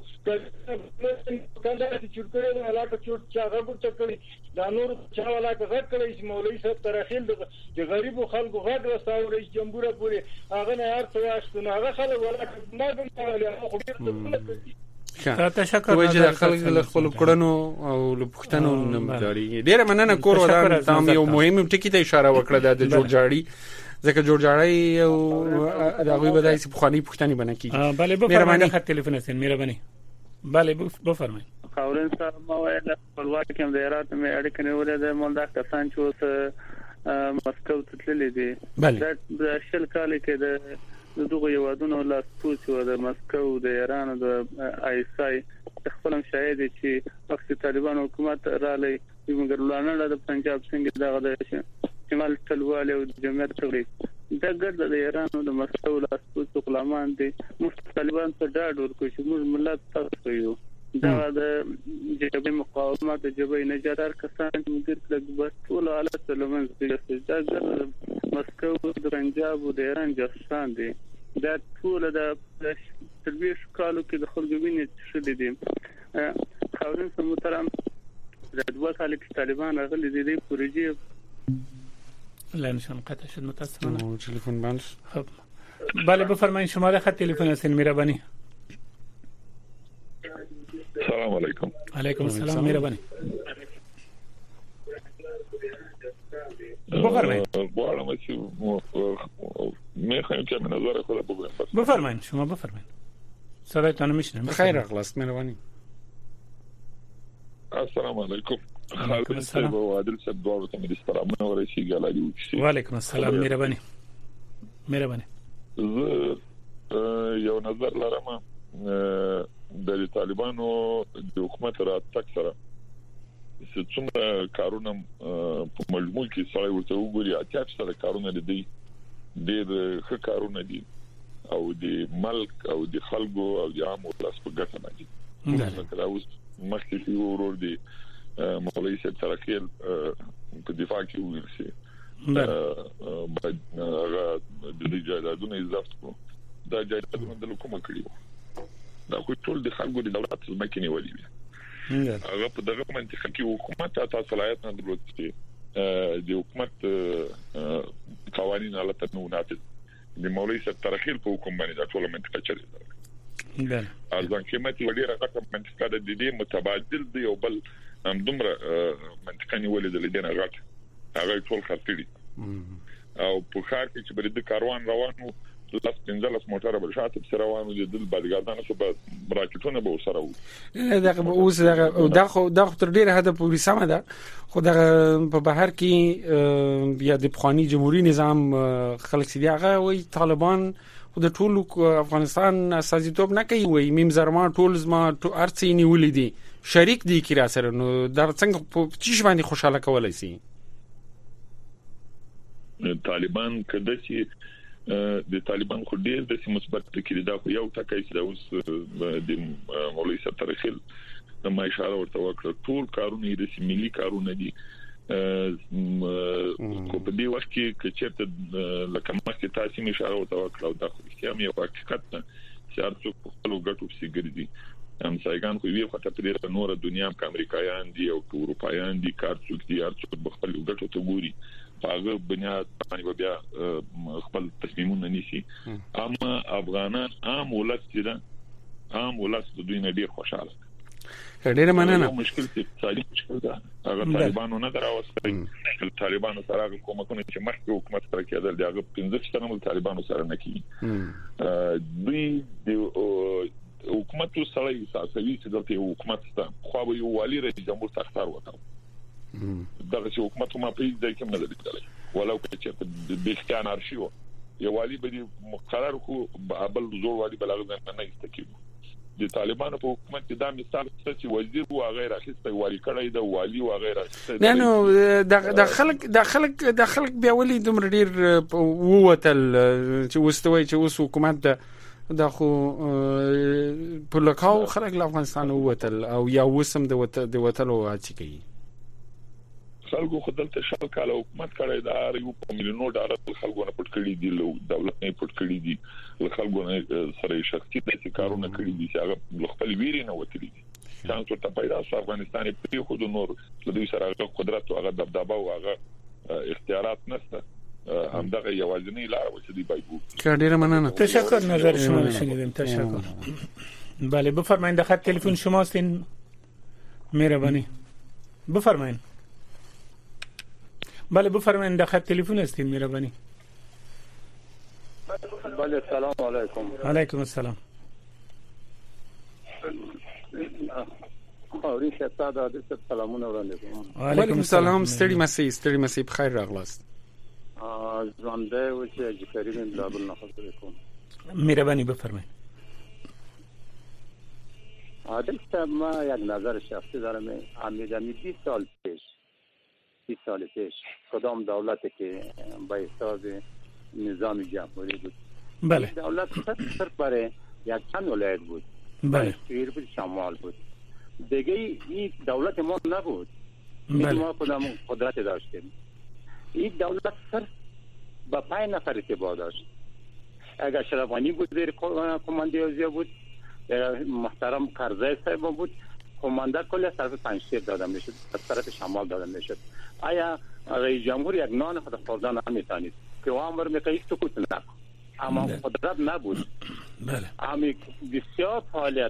کله چې چور کړی ولاکه چور چاغه ورته کړی دا نور چا ولاکه غټ کړی چې مولوی صاحب تاریخي د غریب خلکو غټ رساو رئیس جمهور پورې هغه نه هر څه واشتنه هغه خلک ولاکه مرګ مراولې هغه خو ډیر تشکر وجه خلک له خپل کړنو او له پښتنو نمداري ډیره مننه کور ودان تام یو مهم ټکی ته اشاره وکړه د جوړجاړي ځکه جوړجاړي او د هغه بدای چې پخوانی پښتني بنه کی بله بفرمایئ خط تلیفون سین مهرباني بله بفرمایئ خاورین صاحب ما ویل خپلواک کوم د هرات مې اړیکه نیولې د مولدا کسان چې اوس مسکو ته تللي دي د شل کال کې د دغه یوادونو لا سپوچ و د مسکو د ایران د آیسای خپلم شاهد چې وخت طالبان حکومت را لې موږ لانه د پنجاب څنګه دغه د شمال تلوال او جمهوریت تغړي د ګرد د ایران د مسکو لا سپوچ غلامان دي مست طالبان ته ډاډ ورکوي چې موږ ملت تاسو یو دا د جبهه مقاومت د جبهه نجار کسان چې موږ د ټول حالت لمن د دا ګرد مسکو د پنجاب او د ایران جاسوسان دي دا ټول د تربیش کالو کې د خلکو وینې شته دي خاورین سم محترم د دوه کال کې طالبان راغلي دي د پروژې لن شان قطع شد متاسفانه تلفن بانش خب بله بفرمایید شماره خط تلفن هستین مهربانی سلام علیکم علیکم السلام مهربانی بفرمایید بوالم چې میخوایم که من نظر خود بگویم بفرمایید شما بفرمایید صدایتان میشنم خیر اخلاص مهربانی السلام علیکم خالد صاحب و عادل صاحب دوارو تا میدیست پر امنا و رئیسی گلاری وچسی و علیکم السلام مهربانی مهربانی یو نظر لرم د طالبانو د حکومت را تک سره څومره کارونه په مجموع کې سره ورته وګوري اتیا سره کارونه دي ډېر ښه کارونه دي او د ملک او د خلکو او د عامو لاس په ګټه نه دي مثلا اوس مخکې چې ورور دي مولوی صاحب ترخیل په دفاع کې ویل شي هغه د دې جایدادونو ضبط کو دا جایدادونه د حکومت کړی دا خو ټول د خلکو د دولت ځمکې نیولې وي هغه په دغه منطقه کې حکومت ته صلاحیت نه درلود چې د حکومت قوانين حالت نو نافذ د مولوی صاحب ترخیل په حکم باندې د ټول منطقه چلی ده ارزان قیمتي وړي راغله منطقه د دې متبادل دی او بل هم دومره منطقه نیولې د لیدنه غټ هغه ټول خرڅړي او په خار کې چې بری د کاروان روانو لاس پنځلس موټر به شاته په روانو دي د بادګاردانو څخه براکټونه به وسره وو دغه اوس دغه دغه دغه تر ډیره هدا پوری سم ده خو دغه په بهر کې بیا د پخوانی جمهوریت نظام خلک سي هغه وي طالبان خو د ټول افغانستان اساسیتوب نه کوي وي میم زرما ټول زما ارڅي نیولې دي شریک دي کی را سره نو در څنګه په چیش باندې خوشاله کولای سي طالبان کده چې د طالبان خو ډیر د مثبت فکر دا خو یو ټکی چې دا اوس د مولوی صاحب ترخیل ما اشاره ورته وکړه ټول کارونه د ملي کارونه دي کو په دې وخت کې چې لکه مخکې تاسو می اشاره ورته وکړه دا خو هیڅ یو حقیقت نه چې هر څوک په خپل ګټو پسې ګرځي هم سایګان خو وی خاطر په ډیره نور دنیا کې امریکایان دي او اروپایان دي کار څوک دي هر څوک په خپل ګټو ته ګوري هغه بنیاد باندې بیا خپل تصمیمونه نیسي اما افغانان عام ولس چې عام ولس د دوی نه ډیر خوشاله ډیر مننه مشکل چې اقتصادي مشکل ده هغه طالبانو نه دراوستي طالبانو سره حکومتونه چې مخکې حکومت سره کېدل دغه پنځه سنه طالبانو سره نه کیږي دوی د حکومت سره اساسي چې دلته حکومت ته خو به یو والی رئیس جمهور تختار وته دغه حکومت ما په دې کې نه لیدل ولو چې د بختان ارشیو یو والی به مقرر کو بل زور والی بلغ نه استکیو د طالبانو په حکومت کې دا مثال چې وزیر او غیر اخیسته والی کړی د والی او غیر اخیسته نه نو د خلک د خلک د خلک بیا ولې دومره ډیر ووتل چې وستوي چې اوس حکومت د خو په لکاو خلک له افغانستان ووتل او یا وسم د د وتلو هڅه کوي خلکو خدلته شل کال حکومت کړی دا یو په میلیونو ډالر خلکو نه پټ کړی دي له دولت نه پټ کړی دي خلکو نه سره شخصي د کارونه کړی دي چې هغه خپل ویری نه وتلی دي څنګه ته پیدا افغانستان په خود نور د دوی سره قدرت او هغه دبدبه او هغه اختیارات نشته همدغه یوازینی لار و چې دی بایبو ډیره مننه تشکر نظر شما رو شنیدیم تشکر بله بفرمایید خط تلفن شماست این مهربانی بفرمایید بله بفرمایید خط تلفن است این مهربانی بله سلام علیکم علیکم السلام خوري شتا د دې سلامونه وړاندې کوم علیکم السلام ستړي مسي ستړي مسي بخیر راغلاست ا ژوندې و چې کریم بلابل نه خبرې کوم مهربانی بفرمایید عادل صاحب ما یک نظر شخصی دارم امیدمی بیست سال پیش بیست سال پیش کدام دولتی که با حساب نظام جمهوری بود بله دولت صرف برای یک چند ولایت بود بله شیر بود شمال بود دیگه این دولت ما نبود بله ما کدام قدرت داشتیم این دولت صرف با پنج نفر ارتباط داشت اگر شرفانی بود زیر کماندوزی بود محترم کرزی صاحب بود کمانده کل طرف پنجشیر داده میشد از طرف شمال داده میشد آیا رئیس جمهور یک نان خود خوردن نمیتونید که وامر میکنید سکوت نکن اما قدرت نبود بله اما بسیار فعالیت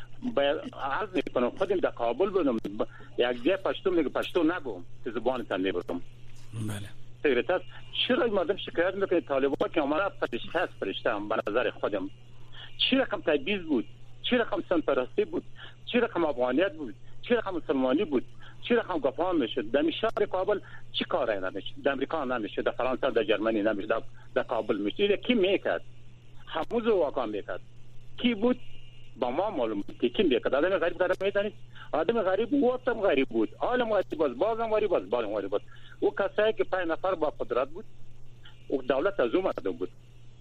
عرض میکنم خودم در کابل بودم یک جای پشتو میگه پشتو نگم که زبانتان نبرم بله سیرتاست چرا مردم شکایت میکنه طالبان که عمره فرشته است فرشته هم به نظر خودم چی رقم تبعیض بود چی رقم سنپرستی بود چی رقم افغانیت بود چی رقم مسلمانی بود چی رقم گفان میشد در شهر کابل چی کاری نمیشد در امریکا نمیشد در فرانسه در جرمنی نمیشد در, در کابل میشد کی میکرد هموز واقعا میکرد کی بود با ما معلوم بود کی میکرد آدم غریب داره میدانید آدم غریب وقتم غریب بود عالم غریب باز بازم غریب باز بالم غریب باز او کسایی که پنج نفر با قدرت بود او دولت از اون مردم بود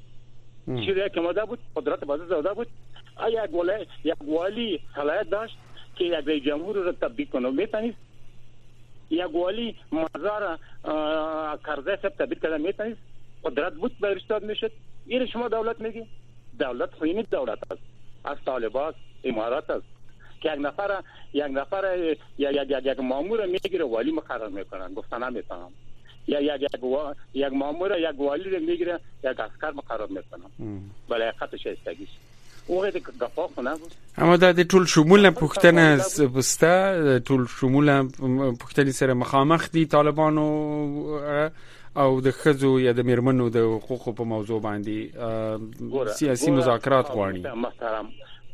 چیزی که ماده بود قدرت بازی زاده بود آیا یک ولی یک والی صلاحیت داشت که یک رئیس جمهور رو تبدیل کنه میتونید یک والی مزار کرزی صاحب تبدیل کنه میتونید قدرت بود به ارشاد میشد این شما دولت میگی دولت خوینی دولت است از طالبان امارات است که یک نفر یک نفر یک یک یک مامور میگیره والی مقرر میکنن گفتن نمیتونم یا یک یک یک مامور یک والی رو میگیره یک عسکر مقرر میکنن بله حقیقتش استگیش اوه د غفا خو بود اما د ټول شمول پښتنه بسته ټول شمول پښتني سره مخامخ دي طالبانو او د خزو یا د میرمنو د حقوقو په موضوع باندې سیاسي مذاکرات غواړي محترم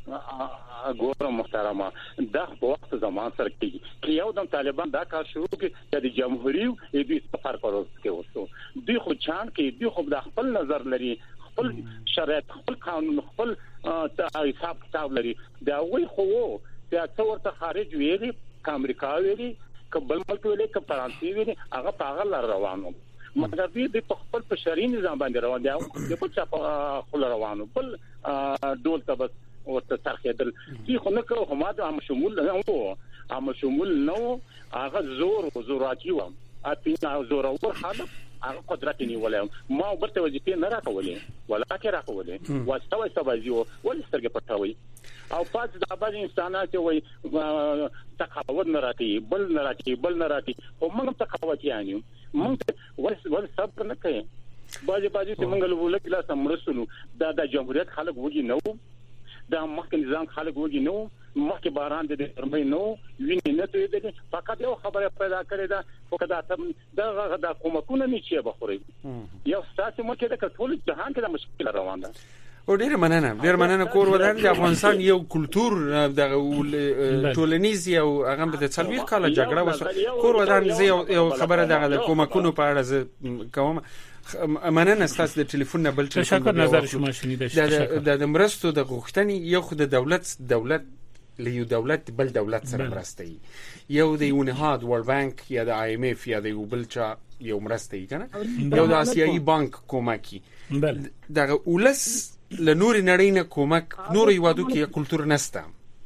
ګورم محترمه دا په وخت زمان سره کې چې یو د طالبان دا کار شروع کړي چې د جمهوریت د سفر کولو کې وسو دوی خو چان کې دوی خو د خپل نظر لري خپل شرایط خپل قانون خپل حساب کتاب لري دا وی خو چې څورته خارج ویلي امریکا ویلي کبل ملک ویلي ک فرانسې ویلي هغه پاغل روانو مګر دې د خپل په شرعي نظام باندې روان دي د په چا خپل روانو بل ډول ته بس ورته ترخیدل چې خو نه کوم هم د شمول نه وو هم شمول نو هغه زور او زوراتی و اته زور او حالت هغه قدرت نیولای ما ورته وظیفه نه راکولې ولکه راکولې واستوي سبازیو ولسترګه پټاوي او پات د ابد انسانات وي تقاوت نه راکې بل نه راکې بل نه راکې او موږ تقاوت یانیو موږ ول ول صبر نه کوي باجی باجی چې موږ له ولکه سمرسلو دا د جمهوریت خلک وږي نو دا مخکې نظام خلک وږي نو مخکې باران د درمې نو ویني نه دوی دي فقط یو خبره پیدا کړې ده او کدا ته دا د کومکونه نه چی بخوري یو ساتي مکه د ټول جهان کې د مشکل روان ده او ډیر مننه ډیر مننه کور ودان د افغانستان یو کلچر د ټولنیز یو هغه د څلوي کال جګړه وسو کور ودان زه یو خبره دغه د کومکونو په اړه ز کوم مننه ستاسو د ټلیفون نه بل تشکر نظر شما شنیده د مرستو د غوښتنې یو خو د دولت دولت لیو دولت بل دولت سره مرسته یو د یونهاد ورلد بانک یا د آی ام اف یا د بل چا یو مرسته کنه یو د آسیایي بانک کومکی دغه ولس له نور نړۍ نه کومک نور یوادو کې کلچر نسته.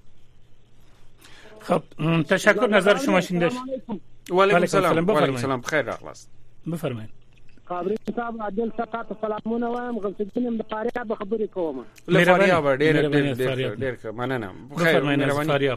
خب تشکر نظر شما شنیده. و علیکم السلام. و علیکم السلام بخیر راغلاست. بفرمایید. قابل صاحب عادل سقاط سلامونه وایم غلطین د فاریاب خبرې کوم. له فاریاب ډېر ډېر ډېر مننه. بخیر مهرباني فاریاب.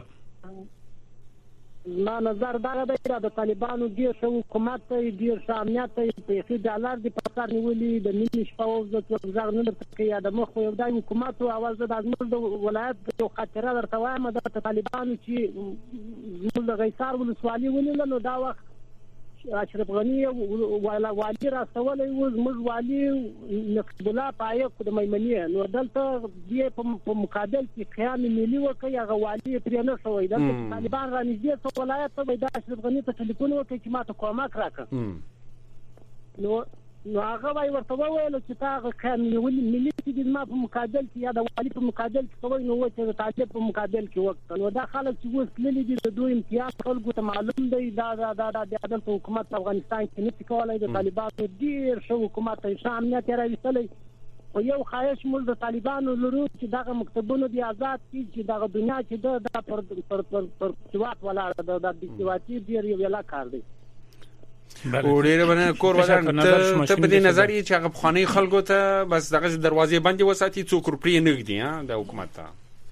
ما نظر دا دی د طالبانو ډیر څه حکومت ته ډیر امنیت ته پیسې ډالر د پاسار نیولې د نیمه شپه او د ځغ نه درته یا د مخ یو د حکومت او اواز د ازمل د ولایت یو خطر درته وایم د طالبانو چې زموږ د غیثار ولسوالي ونیول نو دا وخت اشرف غنی ولا والی راستولې و زموږ والی نقیب الله پایق د میمنې نو دلته دی په مقابل کې قیام ملي وکي هغه والی پرې نه شوی د طالبان رانیږي څو ولایت ته د اشرف غنی ته ټلیفون وکي چې ماته کومک راکړه نو نو هغه وايي ورته وویل چې هغه قیام ملي چې ما په مقابل کې یا د والی په مقابل کې کوي نو چې د طالب په مقابل کې وکړ نو دا خلک چې اوس کلی دي د دوی امتیاز خلکو ته معلوم دی دا دا دا د عدالت حکومت افغانستان کې نه کولای د طالبانو ډیر شو حکومت ته امنیت راوستلې او یو خواهش موږ د طالبانو لرو چې دغه مکتبونو دی آزاد کی چې دغه دنیا چې د پر پر پر پر سوات ولاړ د د سواتي ډیر یو ولا کار دی. او ډیره باندې کور ودان ته په دې نظر یې چې هغه خاني خلکو ته بس دغه دروازې بندي وساتي څوک پرې نه غدي ها د حکومت ته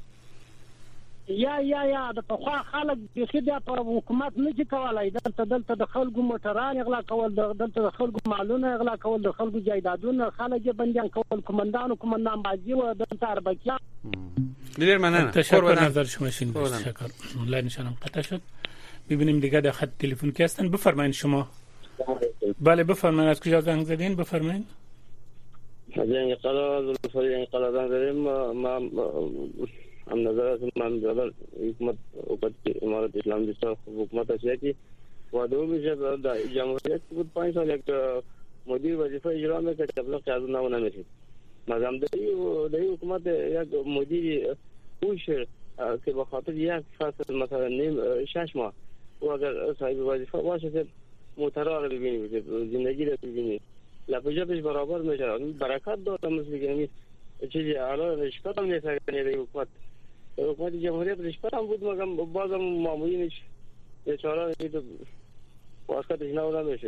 یا یا یا د په خلک د خدای په حکومت نه چې کولای دلته دلته د خلکو موټران اغلا کول دلته د خلکو مالونه اغلا کول د خلکو جایدادونه خلک بنديان کول کومندانو کومندان باجی و دلته اربکیا ډیر مننه تشکر نظر شما شنیده. تشکر لا نشانم قطع شد. ببینیم دیگه در خط تلفن کی هستن بفرمایید شما. بله بفرمایید از کجا زنگ زدین بفرمایید. زنگ قلعه زنگ قلعه زنگ زدیم ما هم نظر از من برادر حکومت حکومت امارت اسلامی دیستا حکومت اسیاتی وعده میشه در جمهوریت بود پنج سال یک مدیر وظیفه اجرا میکرد تبلیغ از اون نمیشد مادام در حکومت یک مدیر پوش که به خاطر یک فصل مثلا نیم شش ماه و اگر صاحب وظیفه باشه که موترها رو ببینید زندگی رو ببینید لپجاتش برابر میشه برکت داد مثل که چیزی حالا رشوت هم نیست کنید حکومت حکومت جمهوریت رشوت هم بود مگم بازم معمولینش بیچاره واسطش نو نمیشد.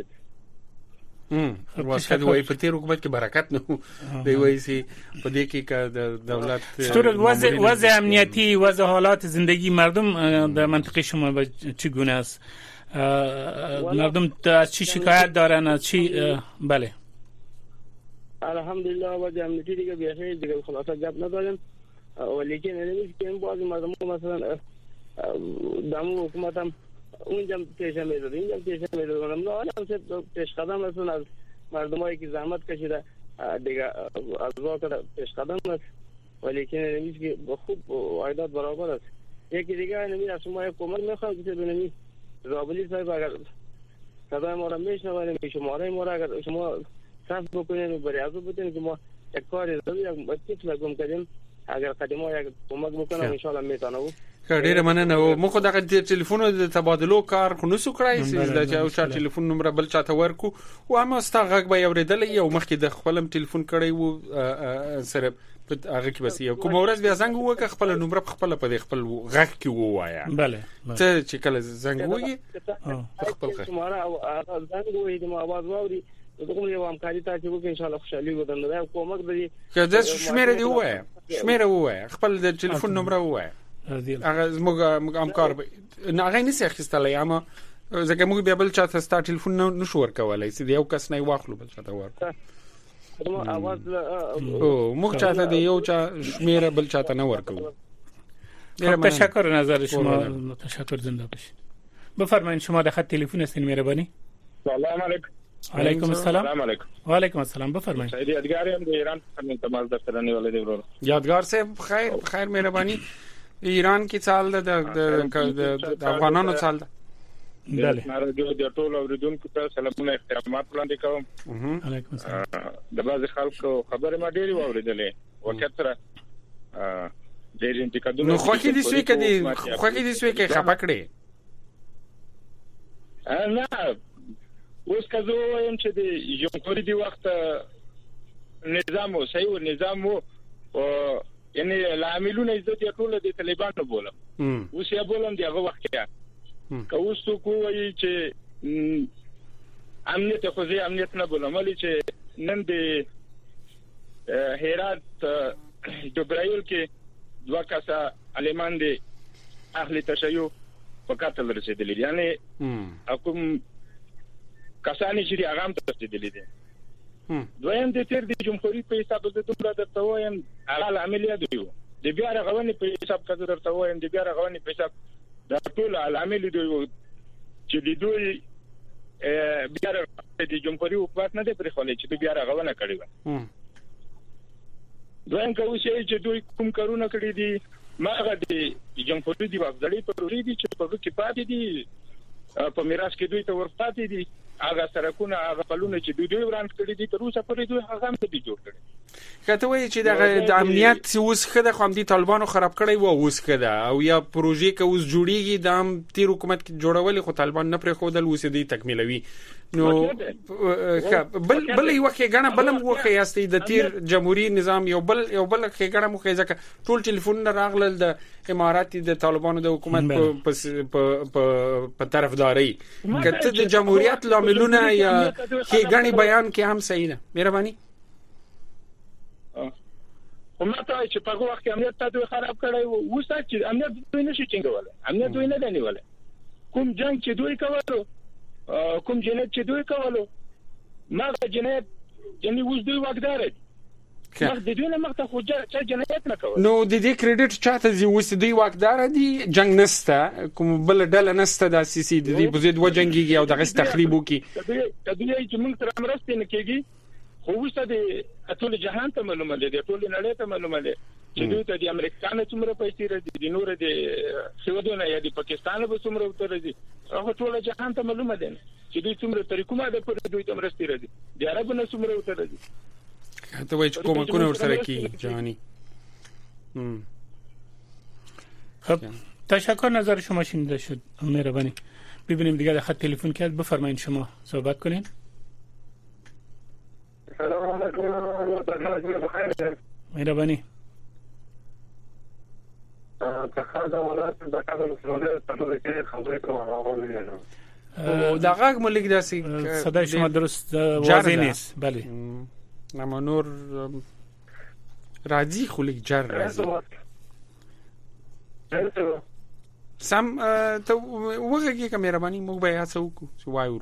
واسطه وای په تیر حکومت کې برکت نه دی وای سي په دې کې که د دولت ستور وضع وضع امنیتی وضع حالات زندگی مردم در منطقه شما چگونه است؟ مردم از چی شکایت دارن از چی؟ بله الحمدلله وضع امنیتی دیگه بیاشه دیگه خلاصه گپ نداریم ولیکن نمیشه که این بعضی مردم مثلا دامو حکومت هم اونجا پیش میاد اینجا پیش میاد نه الان پیش قدم هستن از مردمایی که زحمت کشیده دیگه از واقع پیش قدم است ولیکن نمیشه که خوب عایدات برابر است. یکی دیگه نمیشه از شما کمک میخوام که ببینید رابلی صاحب اگر صدای ما را میشنوید شماره ما را اگر شما صرف بکنید برای از بودین که ما یک کاری رو یک بچه لگم کردیم اگر قدیما یک کمک بکنم ان شاء الله میتونه ډیره مننه او مخ دغه ټلیفون د تبادلو کار خو نسو کړای چې دا چې ټلیفون نمبر بل چاته ورکو او هم استغاغ به اوریدل یو مخکې د خپلم ټلیفون کړی وو سره هغه کې بس یو کوم ورځ بیا زنګ وکړ خپل نمبر خپل په خپل غږ کې ووایا بله ته چې کله زنګ وږي خپل شماره او زنګ وې د ما आवाज واوري دغه یو همکاري تاسو وکړئ ان شاء الله خوشحالي ودرنه دا کومک دی که د شمیره دی وای شمیره وای خپل د ټلیفون نمبر وای هغه زموږ همکار نه هغه نسی اخیستلای اما ځکه موږ بیا بل چاته ستاسو ټلیفون نه نشو ورکولای چې یو کس نه واخلو بل چاته ورکو نو आवाज او موږ چاته دی یو چا شمیره بل چاته نه ورکو. تشکر نظر شما تشکر زنده باشید. بفرمایید شما در خط تلفن هستین مهربانی. سلام علیکم. علیکم السلام. السلام علیکم. وعلیکم السلام. بفرمایئ. سید یادګار هم د ایران څخه تماس درته نیولې دی ورور. یادګار صاحب خیر خیر مهرباني. ایران کې چال د د افغانانو چال ده. بله. راډیو د ټولو اوریدونکو ته سلامونه احترامات وړاندې کوم. علیکم السلام. د بعض خلکو خبره ما ډېری واوریدلې وکړه ډېر انتقادونه. نو خوښی دي سوي کدي خوښی دي سوي کې خپه کړي. نه اوس که زه وایم چې د جمهوریت دی وخت نظام او صحیح نظام او یعنی لاملونه عزت ټول د طالبانو بولم. اوس یې بولم دغه وخت کې که اوس کوی چې امنیت خو زه امنیت نه بولم ولی چې نن د هرات جبرائیل کې دوه کسه علمان دي اهل تشیع په قتل رسیدلي یعنی حکومت کسانی چې هغه هم ترسیدلي دي. دویم د تیر د جمهوریت په حساب د دومره درته وایم هغه عملیات دی د بیا رغونې په حساب کې درته وایم د بیا رغونې په حساب دا ټول عوامل دی چې د دوی بیا د جمهوریت حکومت نه دی پرې خولې چې بیا رغونه کړې و. دویم کوي چې دوی کوم کارونه کړی دي ماغه د جمهوریت دی وفدړي پر ورې دي چې په کې پاتې دي په میراث کې دوی ته ورپاتې دي هغه سرکونه هغه پلونه چې دوی دوی وران کړی دي تر اوسه پورې دوی هغه هم نه دي جوړ کړی. کته وایي چې د امنیت اوس خده خو هم دي طالبانو خراب کړی و اوس خده او یا پروژې که اوس جوړیږي د هم تیر حکومت کې جوړول خو طالبان نه پرې خو د اوس دی تکمیلوي. نو بل بل یو کې غنه بلم وخه یاستي د تیر جمهوریت نظام یو بل یو بل کې غنه مخه ځکه ټول ټلیفون راغلل د اماراتي د طالبانو د حکومت په په په طرفداري کته د جمهوریت لاملونه یا کې غني بیان کې هم صحیح ده. مهرباني. کومه چې په وخت کې امنیت ته خراب کړی و اوس چې امنیت دوی نشي څنګهواله امنیت دوی نه دنیواله کوم جنگ چې دوی کولو کوم جنایت چې دوی کولو ماغه جنایت یعنی اوس دوی واقدار دي مخ د دوی نه مخ ته خو جنایت نه کوي. نو د دې کریډټ چاته دی اوس دوی واقدار دي جنگ نسته کوم بل ډله نسته د سیسي د دې بزید و جنگيږي او دغه تخریب وکي د دوی چې موږ تر امرسته نه کېږي خو اوس د ټول جهان ته معلومه ده ټول نړۍ ته معلومه ده چې دوی ته د امریکا څومره پیسې راځي د نور د سعودونه یا د پاکستان به څومره ورته هغه ټول جهان ته معلومه ده چې دوی څومره طریقونه ده پر دوی ته مرستې راځي د عربونو څومره ورته راځي. ته وایې چې کومه کومه ورسره کی جهانی. خب تشکر نظر شما شنیده شد. مهربانی ببینیم دیگه خط تلفن کرد بفرمایید شما صحبت کنین. سلام علیکم بخیر. مهربانی. تخاذ ولات دغه مسؤلیت په توګه کې خبرې کوم. او دغه ملک داسي صدای شما درست واضح نیست. بله. اما نور راځي خو لیک جر راځي. سم ته وګورئ که مهرباني موږ به تاسو وکړو چې وایو.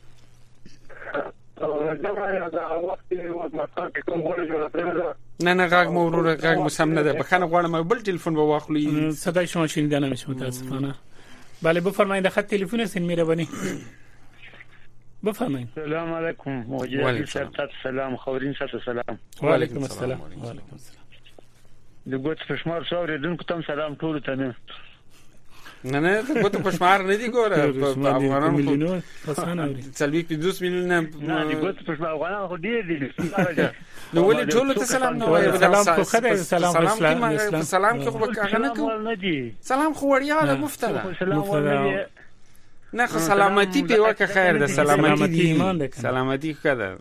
نه نه غاګ مو ورور غاګ مو سم نه ده بخنه غواړم بل ټلیفون به واخلي صدای شما شنیده نمیشه متاسفانه. بله بفرمایید خط تلفن هستین مهربانی بفرمایید. سلام علیکم موجودی شرطت سلام خورین شرط سلام. و علیکم السلام. و علیکم السلام. د ګوت پښمار شاورې دونکو تم سلام ټول ته نه نه نه ګوت پښمار نه دی ګوره په افغانانو مليونو پسان اوري څلوي په دوه میلیون نه نه ګوت پښمار افغانانو خو ډیر دي. نو ولې ټول ته سلام نه وایي سلام خو خدای سلام اسلام سلام کې خو هغه نه کوي سلام خو وړیا ده مفته ده سلام نه خو سلامتی په وکه خیر ده سلامتی دی ایمان ده سلامتی خدا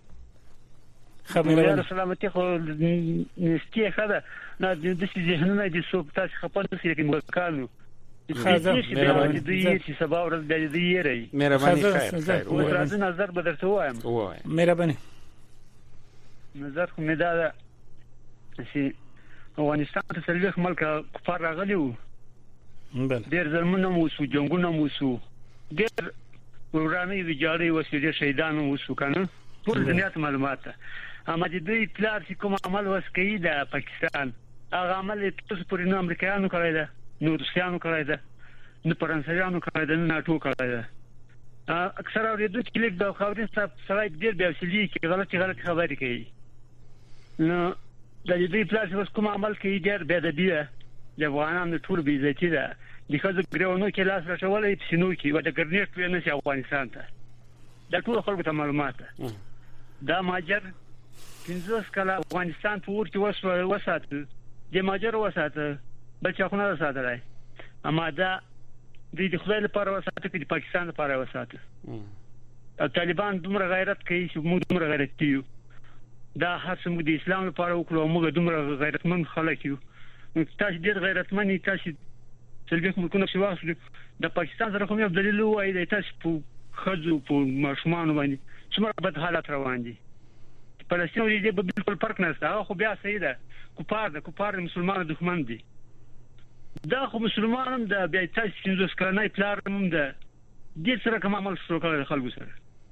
خبره سلامتی خو نستی خدا نه د دې ذهنونه دي سو تاسو خپل څه کې مکالو خازه مهرباني دوی چې سبا ورځ د دې یری مهرباني خیر خیر او راځه نظر به درته وایم وایم مهرباني نظر خو مې دا چې افغانستان ته سلوخ ملک کفار راغلی وو بله ډېر ظلمونه مو وسو جنگونه مو وسو ډېر ورانه ویجاړي وسو شهیدان مو وسو کنه ټول دنیا ته معلومات اما د دې اطلاع چې کوم عمل وسکې د پاکستان هغه عمل تاسو پرې نو امریکایانو کړی دا نو روسیانو کړی دا نو فرانسویانو کړی دا نه ټول کړی دا اکثر اوریدونکو کلیک د خاورین صاحب سره ډیر بیا وسیلې کې غلطي غلط خبرې کوي نو د دې پلاس اوس کوم عمل کوي ډیر بیا د بیا د افغانانو ټول بي عزتي ده د خځو ګرونو کې لاس راټولې پسینو کې ودا ګرنیټ وینې چې افغانستان ته د ټول خلکو ته معلومات دا ماجر پنځوس کاله افغانستان په ورته وساتل د ماجر وساته بل څه خو نه وساتلای اما دا د خدای لپاره وساته کې د پاکستان لپاره وساته طالبان دومره غیرت کوي چې موږ دومره غیرت کوو دا هر څه موږ د اسلام لپاره وکړو موږ دومره غیرتمن خلک یو تاسو ډیر غیرتمن تاسو څلګه ملکونه چې واسو د پاکستان سره کوم دلیل وایي د تاسو په خځو په ماشومان باندې څومره بد حالت روان دي فلسطین ولې به بالکل فرق نه ستاسو خو بیا صحیح ده کوپار ده کوپار مسلمانانو دښمن دي دا خو مسلمانانو د بیا تاسو څنګه ښکارنای پلار هم ده دې سره کوم عمل شروع کړل خلکو سره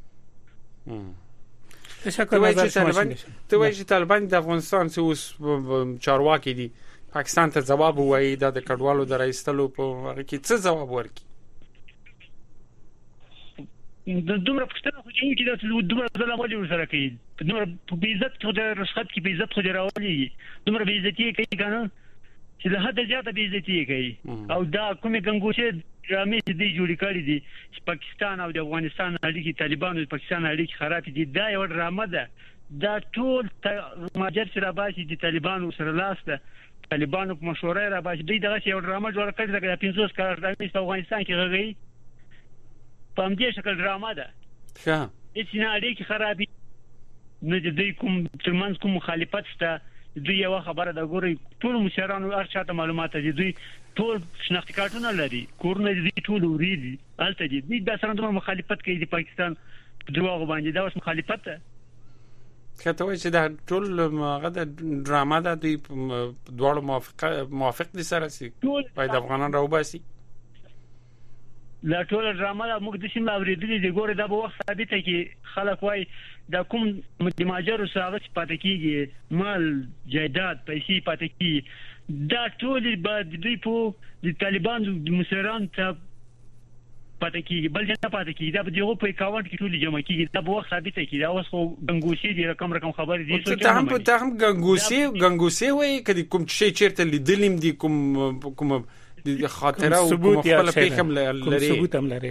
تشکر وایي طالبان ته وایي طالبان د افغانستان څخه اوس چارواکي دي پاکستان ته جواب وایي د کډوالو د راځتلو په هغه کې څه جواب ورکړي د دومره پښتنه خو چې د دومره ظلم ولې سره کوي دومره په عزت خو د رشخت کې په عزت خو راولي دومره به عزت یې کوي کنه چې له حد زیاته به عزت یې کوي او دا کومه ګنګوشه رامي دي جوړی کړی دي چې پاکستان او د افغانستان اړیکې طالبانو د پاکستان اړیکې خراب دي دا یو ډرامه ده دا ټول ماجر سره باسي د طالبانو سره لاس ده طالبانو په مشوره را باسي دوی دغه یو ډرامه جوړ کړی دا پنځوس کال د افغانستان کې غږی په همدې شکل ډرامه ده ښه هیڅ نه اړیکې خرابې نه د دوی کوم ترمنځ کوم مخالفت شته دوی یو خبره د ګوري ټول مشرانو هر چاته معلومات دي دوی ټول شناختی کارتونه لري کورونه دي ټول وريدي الته دي دوی د سره د مخالفت کوي د پاکستان دروغ باندې دا اوس مخالفت ده کته وایي چې دا ټول هغه د ډرامه ده دوی دواړو موافقه موافق دي سره سي باید افغانان راوباسي لا ټول ډرامه موږ د شیم اوریدلې دي ګوره دا به وخت ثابت کی خلک وای دا کوم د ماجرو سره پاتې کیږي مال جایداد پیسې پاتې کیږي دا ټول به د دوی په د طالبانو د مشران ته پاتې کیږي بل نه پاتې کیږي دا به دغه په اکاونټ کې ټول جمع کیږي دا به وخت ثابت کی دا اوس خو ګنګوسی دي رقم رقم خبرې دي ته هم ته هم ګنګوسی ګنګوسی وای کدي کوم شي چیرته لیدلم دي کوم کوم د خاطره او خپل پیغام لري ثبوت هم لري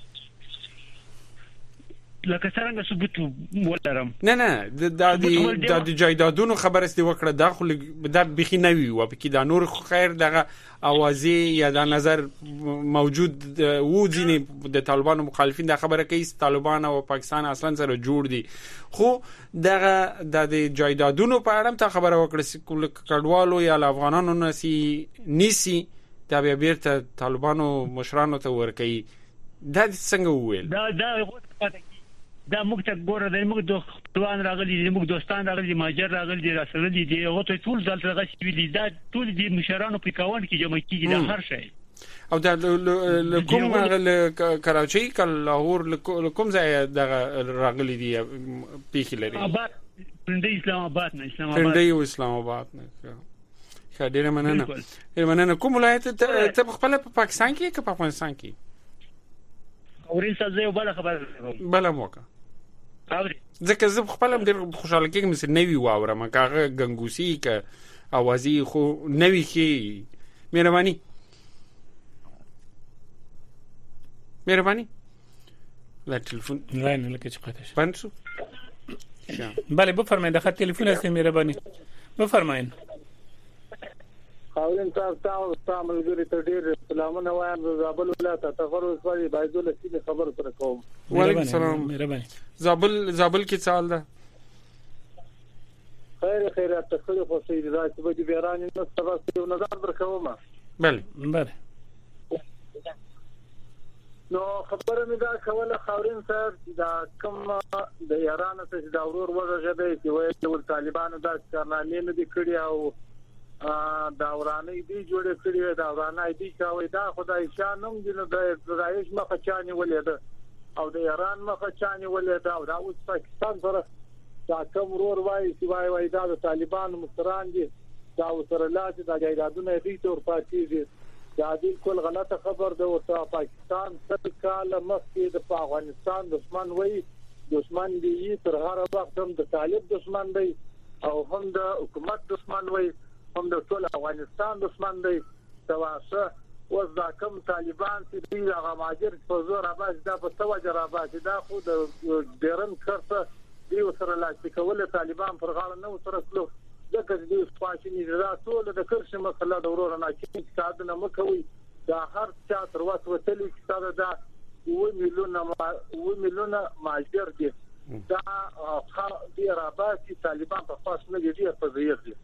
لکه څنګه ثبوت ولرم نه نه د د جایدادونو خبره است وکړه داخل د بخي نوي و په کې د نور خیر دغه اوازې یا د نظر موجود وو ځینې د طالبانو مخالفین د خبره کوي طالبان او پاکستان اصلا سره جوړ دي خو دغه د جایدادونو په اړه ته خبره وکړه کډوالو یا افغانانو نسی نیسی دا بیا بیرته طالبانو مشرانو ته ورکړي دا څنګه وویل دا دا دا موږ ته ګوره د موږ دوستان راغلي دي موږ دوستان راغلي ماجر راغلي دي راسره دي هغه ته ټول ځل راغلي دي دا ټول دي مشرانو په کاون کې جمع کیږي دا هر شي او دا کوم کراچي کله لاهور کوم ځای دغه راغلي دي پیخي لري آباد پرندې اسلام آباد نه اسلام آباد پرندې اسلام آباد نه خاطر مننه مننه کوم ولایت ته خپل په پاکستان کې کې په افغانستان کې اورین څه یو بل خبر بل موقع اوري ځکه زه خپل هم ډیر خوشاله کېږم چې نوی واورم کاغه ګنګوسی ک اوازي خو نوی کې مهرباني مهرباني لا تليفون لا نه لکه چې قطع شي بنسو بله بفرمایئ د خط تلیفون است مهرباني بفرمایئ خاورین تاسو تاسو ملګری ته ډیر سلامونه وایم زابل ولایت تفرز وایي بایدو لسی خبر سره کوم وعلیکم السلام مهرباني زابل زابل کې چال ده خیر خیرات تخلي خو سي راځي به دي بیران نو سبا یو نظر درکوم بله بله نو خبره مې دا کوله خاورین صاحب دا کوم د ایران څخه دا ورور ورغه دی چې وایي د طالبانو دا کارنامې نه دي کړی او دا ورانه دي جوړ کړی دا ورانه دي چې دا خدای شانم دي نو د رایش مخه چاني ولید او د ایران مخه چاني ولید او دا اوس پاکستان سره دا کوم ورور وایي چې وایي وایي دا د طالبانو مستران دي دا سره لاته د جایدادونه دي تور پاتې دي دا بالکل غلطه خبر ده. او پاکستان سل کال مخکې د افغانستان دشمن وای، دشمن دی تر هغه وخت هم د طالب دشمن دی او هم د حکومت دشمن وای، هم د ټول افغانستان دشمن دی. تواشه اوس دا کوم طالبان چې دی هغه ماجر په زور راځي دا په توجه راځي، دا خو د ډیرن کرته دی سره لاس کول طالبان پر غاړه نه سره کلو ځکه دې سپاشنی دا ټول د کرش مسله د ورور نه چې څاد نه مکوي. دا هر چا تر واسه وتلی چې دا و میلیونه و میلیونه ماجر دي، دا خا دی راځي طالبان په خاص نه دي په ځیر دي.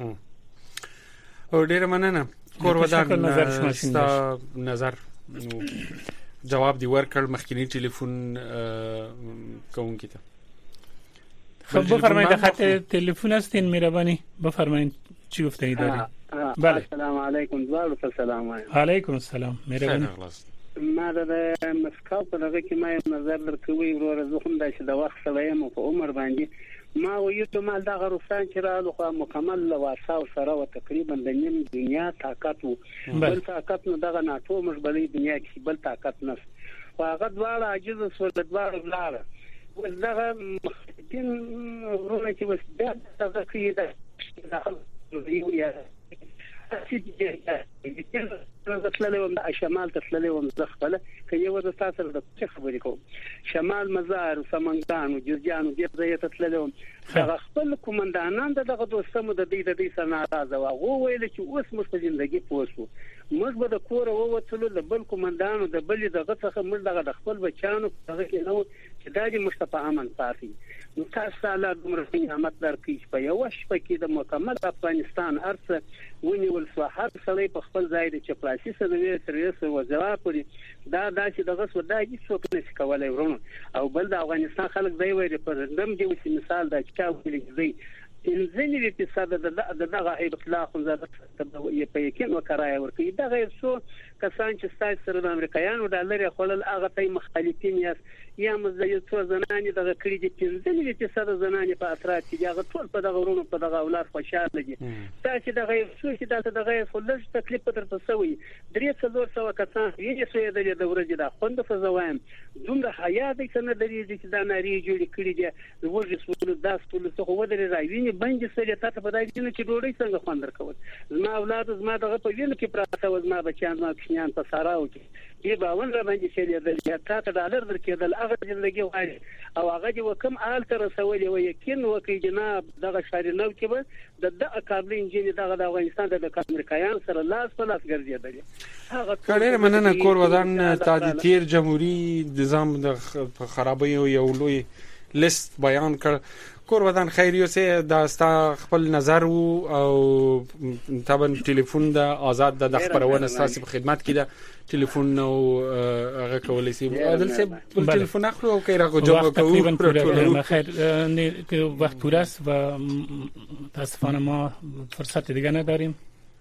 او ډیر مننه کور ودان ستا نظر جواب دی ورکړ مخکینی ټلیفون کوونکی ته. خب بفرمایید خط تلفن هستین مهربانی بفرمایید چی گفتید دارید؟ بله السلام علیکم و سلام علیکم السلام مهربانی. ما د مسکو په دغه کې ما نظر درکوي ورور زه هم د وخت سره یم په عمر باندې ما ویو ته مال دغه روسان چې رالو خو مکمل لواسا او سره و تقریبا د نیم دنیا طاقت وو، بل طاقت نو دغه ناتو مشبلې دنیا کې بل طاقت نس خو هغه دواړه عاجز سول دواړه لاله دغه مخکین ورونه چې وس دا دغه کې دا یو یا تسللهم د شمال تسللهم زخبله کې یو د تاسو د خبرې کوم شمال مزار سمنګان او جرجان او دې ځای تسللهم هغه خپل کومندانان دغه دوستمو د دې د دې سره ناراضه و ویل چې اوس موږ په ژوندۍ پوسو موږ به د کور ووتلو د بل کومندانو د بل دغه څخه موږ دغه د خپل بچانو دغه کې نو چې دا د مصطفی امن پاتې نو تاسو له دومره نعمت درکې په یو شپه کې د مکمل افغانستان ارڅ ونیول سو هر څلې په خپل ځای د چپلاسي سره سره وزرا پورې دا داسې دغه سو دا هیڅ څوک نشي کولای ورونو او بل د افغانستان خلک دی وایي په دم کې مثال دا چې کاوه دی انځنی په صد د دغه اطلاق زده په یقین وکړای ورته دا غیر څو کسان چې ستاسو سره د امریکایانو ډالر خلل هغه ته مخالفین یاس یا مزایو څو زنانې دغه کړی دي پنځه په صد زنانې په اطراف کې هغه ټول په دغه ورونو په دغه اولاد خوشاله دي دا چې دغه څو چې دا دغه خلل تکلیف تر تسوي درې څلور سو کسان یې څه د ورځې د خوند په زوایم دومره حیا دي څنګه درې چې دا نری جوړ کړی دي ورځې څول داس ټول څه هو درې راویني بنج سره تاسو په دای دي چې ډوړی څنګه خوند درکول زما اولاد زما دغه په وینو کې پراته و زما بچیان ما کښنیان په ساراو کې دی باور را باندې شریعه د تاسو ډالر درکېدل هغه ژوندۍ وایي او هغه د وکم آل تر رسولي و یقین وکي جناب دغه شارینو کې به د د اکابل انجینر دغه د افغانستان د امریکایان سره لاس په لاس ګرځېدل هغه کړه مننه کور ودان د تیر جمهوریت نظام د خرابۍ یو لوی لیست بیان کړ کور ودان خیریو سه دا ستا خپل نظر او طبعا ټلیفون د آزاد د خبرونه اساسي په خدمت کې ده ټلیفون نو هغه کولای شي عادل سه ټلیفون اخلو او کیره کو جواب کوو خیر نه وقت پوره است و متاسفانه ما فرصت دیگه نداریم.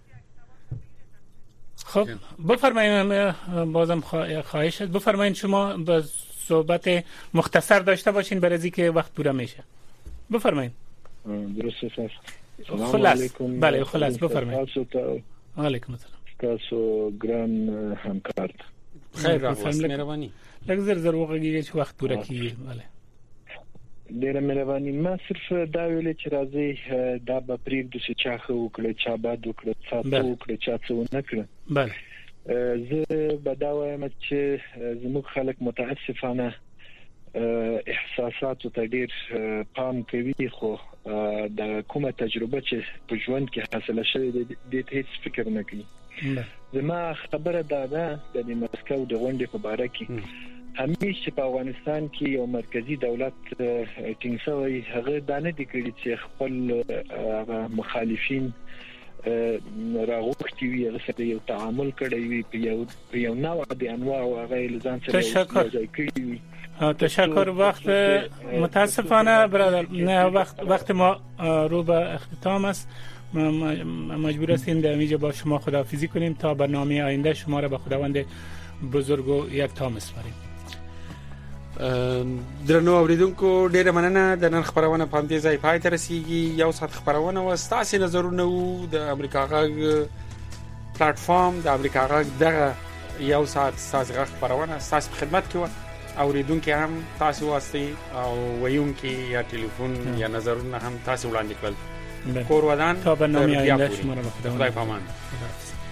خب بفرمایید بازم خواهش است بفرمایید شما به صحبت مختصر داشته باشین برای اینکه وقت پوره میشه. بفرمایید. درست است. خلاص بله خلاص بفرمایید. علیکم السلام. تاسو ګران همکار خیر راغلاست مهرباني لږ زر زر وګورئ چې وخت پوره کیږي. بله ډیره مهرباني ما صرف دا ویل چې راځي دا به پریږدو چې چا خو وکړي چا باد وکړي چا څو وکړي چا څو نه کړي. بله زه به دا وایم چې زموږ خلک متاسفانه احساسات ته ډیر پام کوي خو د کومه تجربه چې په ژوند کې حاصله شوې د هیڅ فکر نه کوي. زما خبره دا ده د مسکو د غونډې په اړه کې همیشه په افغانستان کې یو مرکزی دولت ټینګ شوی هغه دانه دي کړي چې خپل مخالفین راغوښتي وي هغه سره یو تعامل کړی وي په یو په یو نوع د انواع او هغه لزان سره تشکر تشکر وقت متاسفانه برادر نه وقت وقت ما رو به اختتام است مجبور هستیم در اینجا با شما خداحافظی کنیم تا برنامه آینده شما را به خداوند بزرگ و یکتا میسپاریم. درنو اوریدونکو ډیره مننه د نن خبرونه په همدې ځای پای ته رسیدي. یو ساعت خبرونه و ستاسو نظرونه د امریکا غږ پلیټ فارم د امریکا غږ دغه یو ساعت ساز غږ خبرونه تاسو په خدمت کې و اوریدونکو هم تاسو واسطه او ویونکو یا ټلیفون یا نظرونه هم تاسو وړاندې کړل کور ودان تا برنامه آینده شما را بخدا خدای پامان.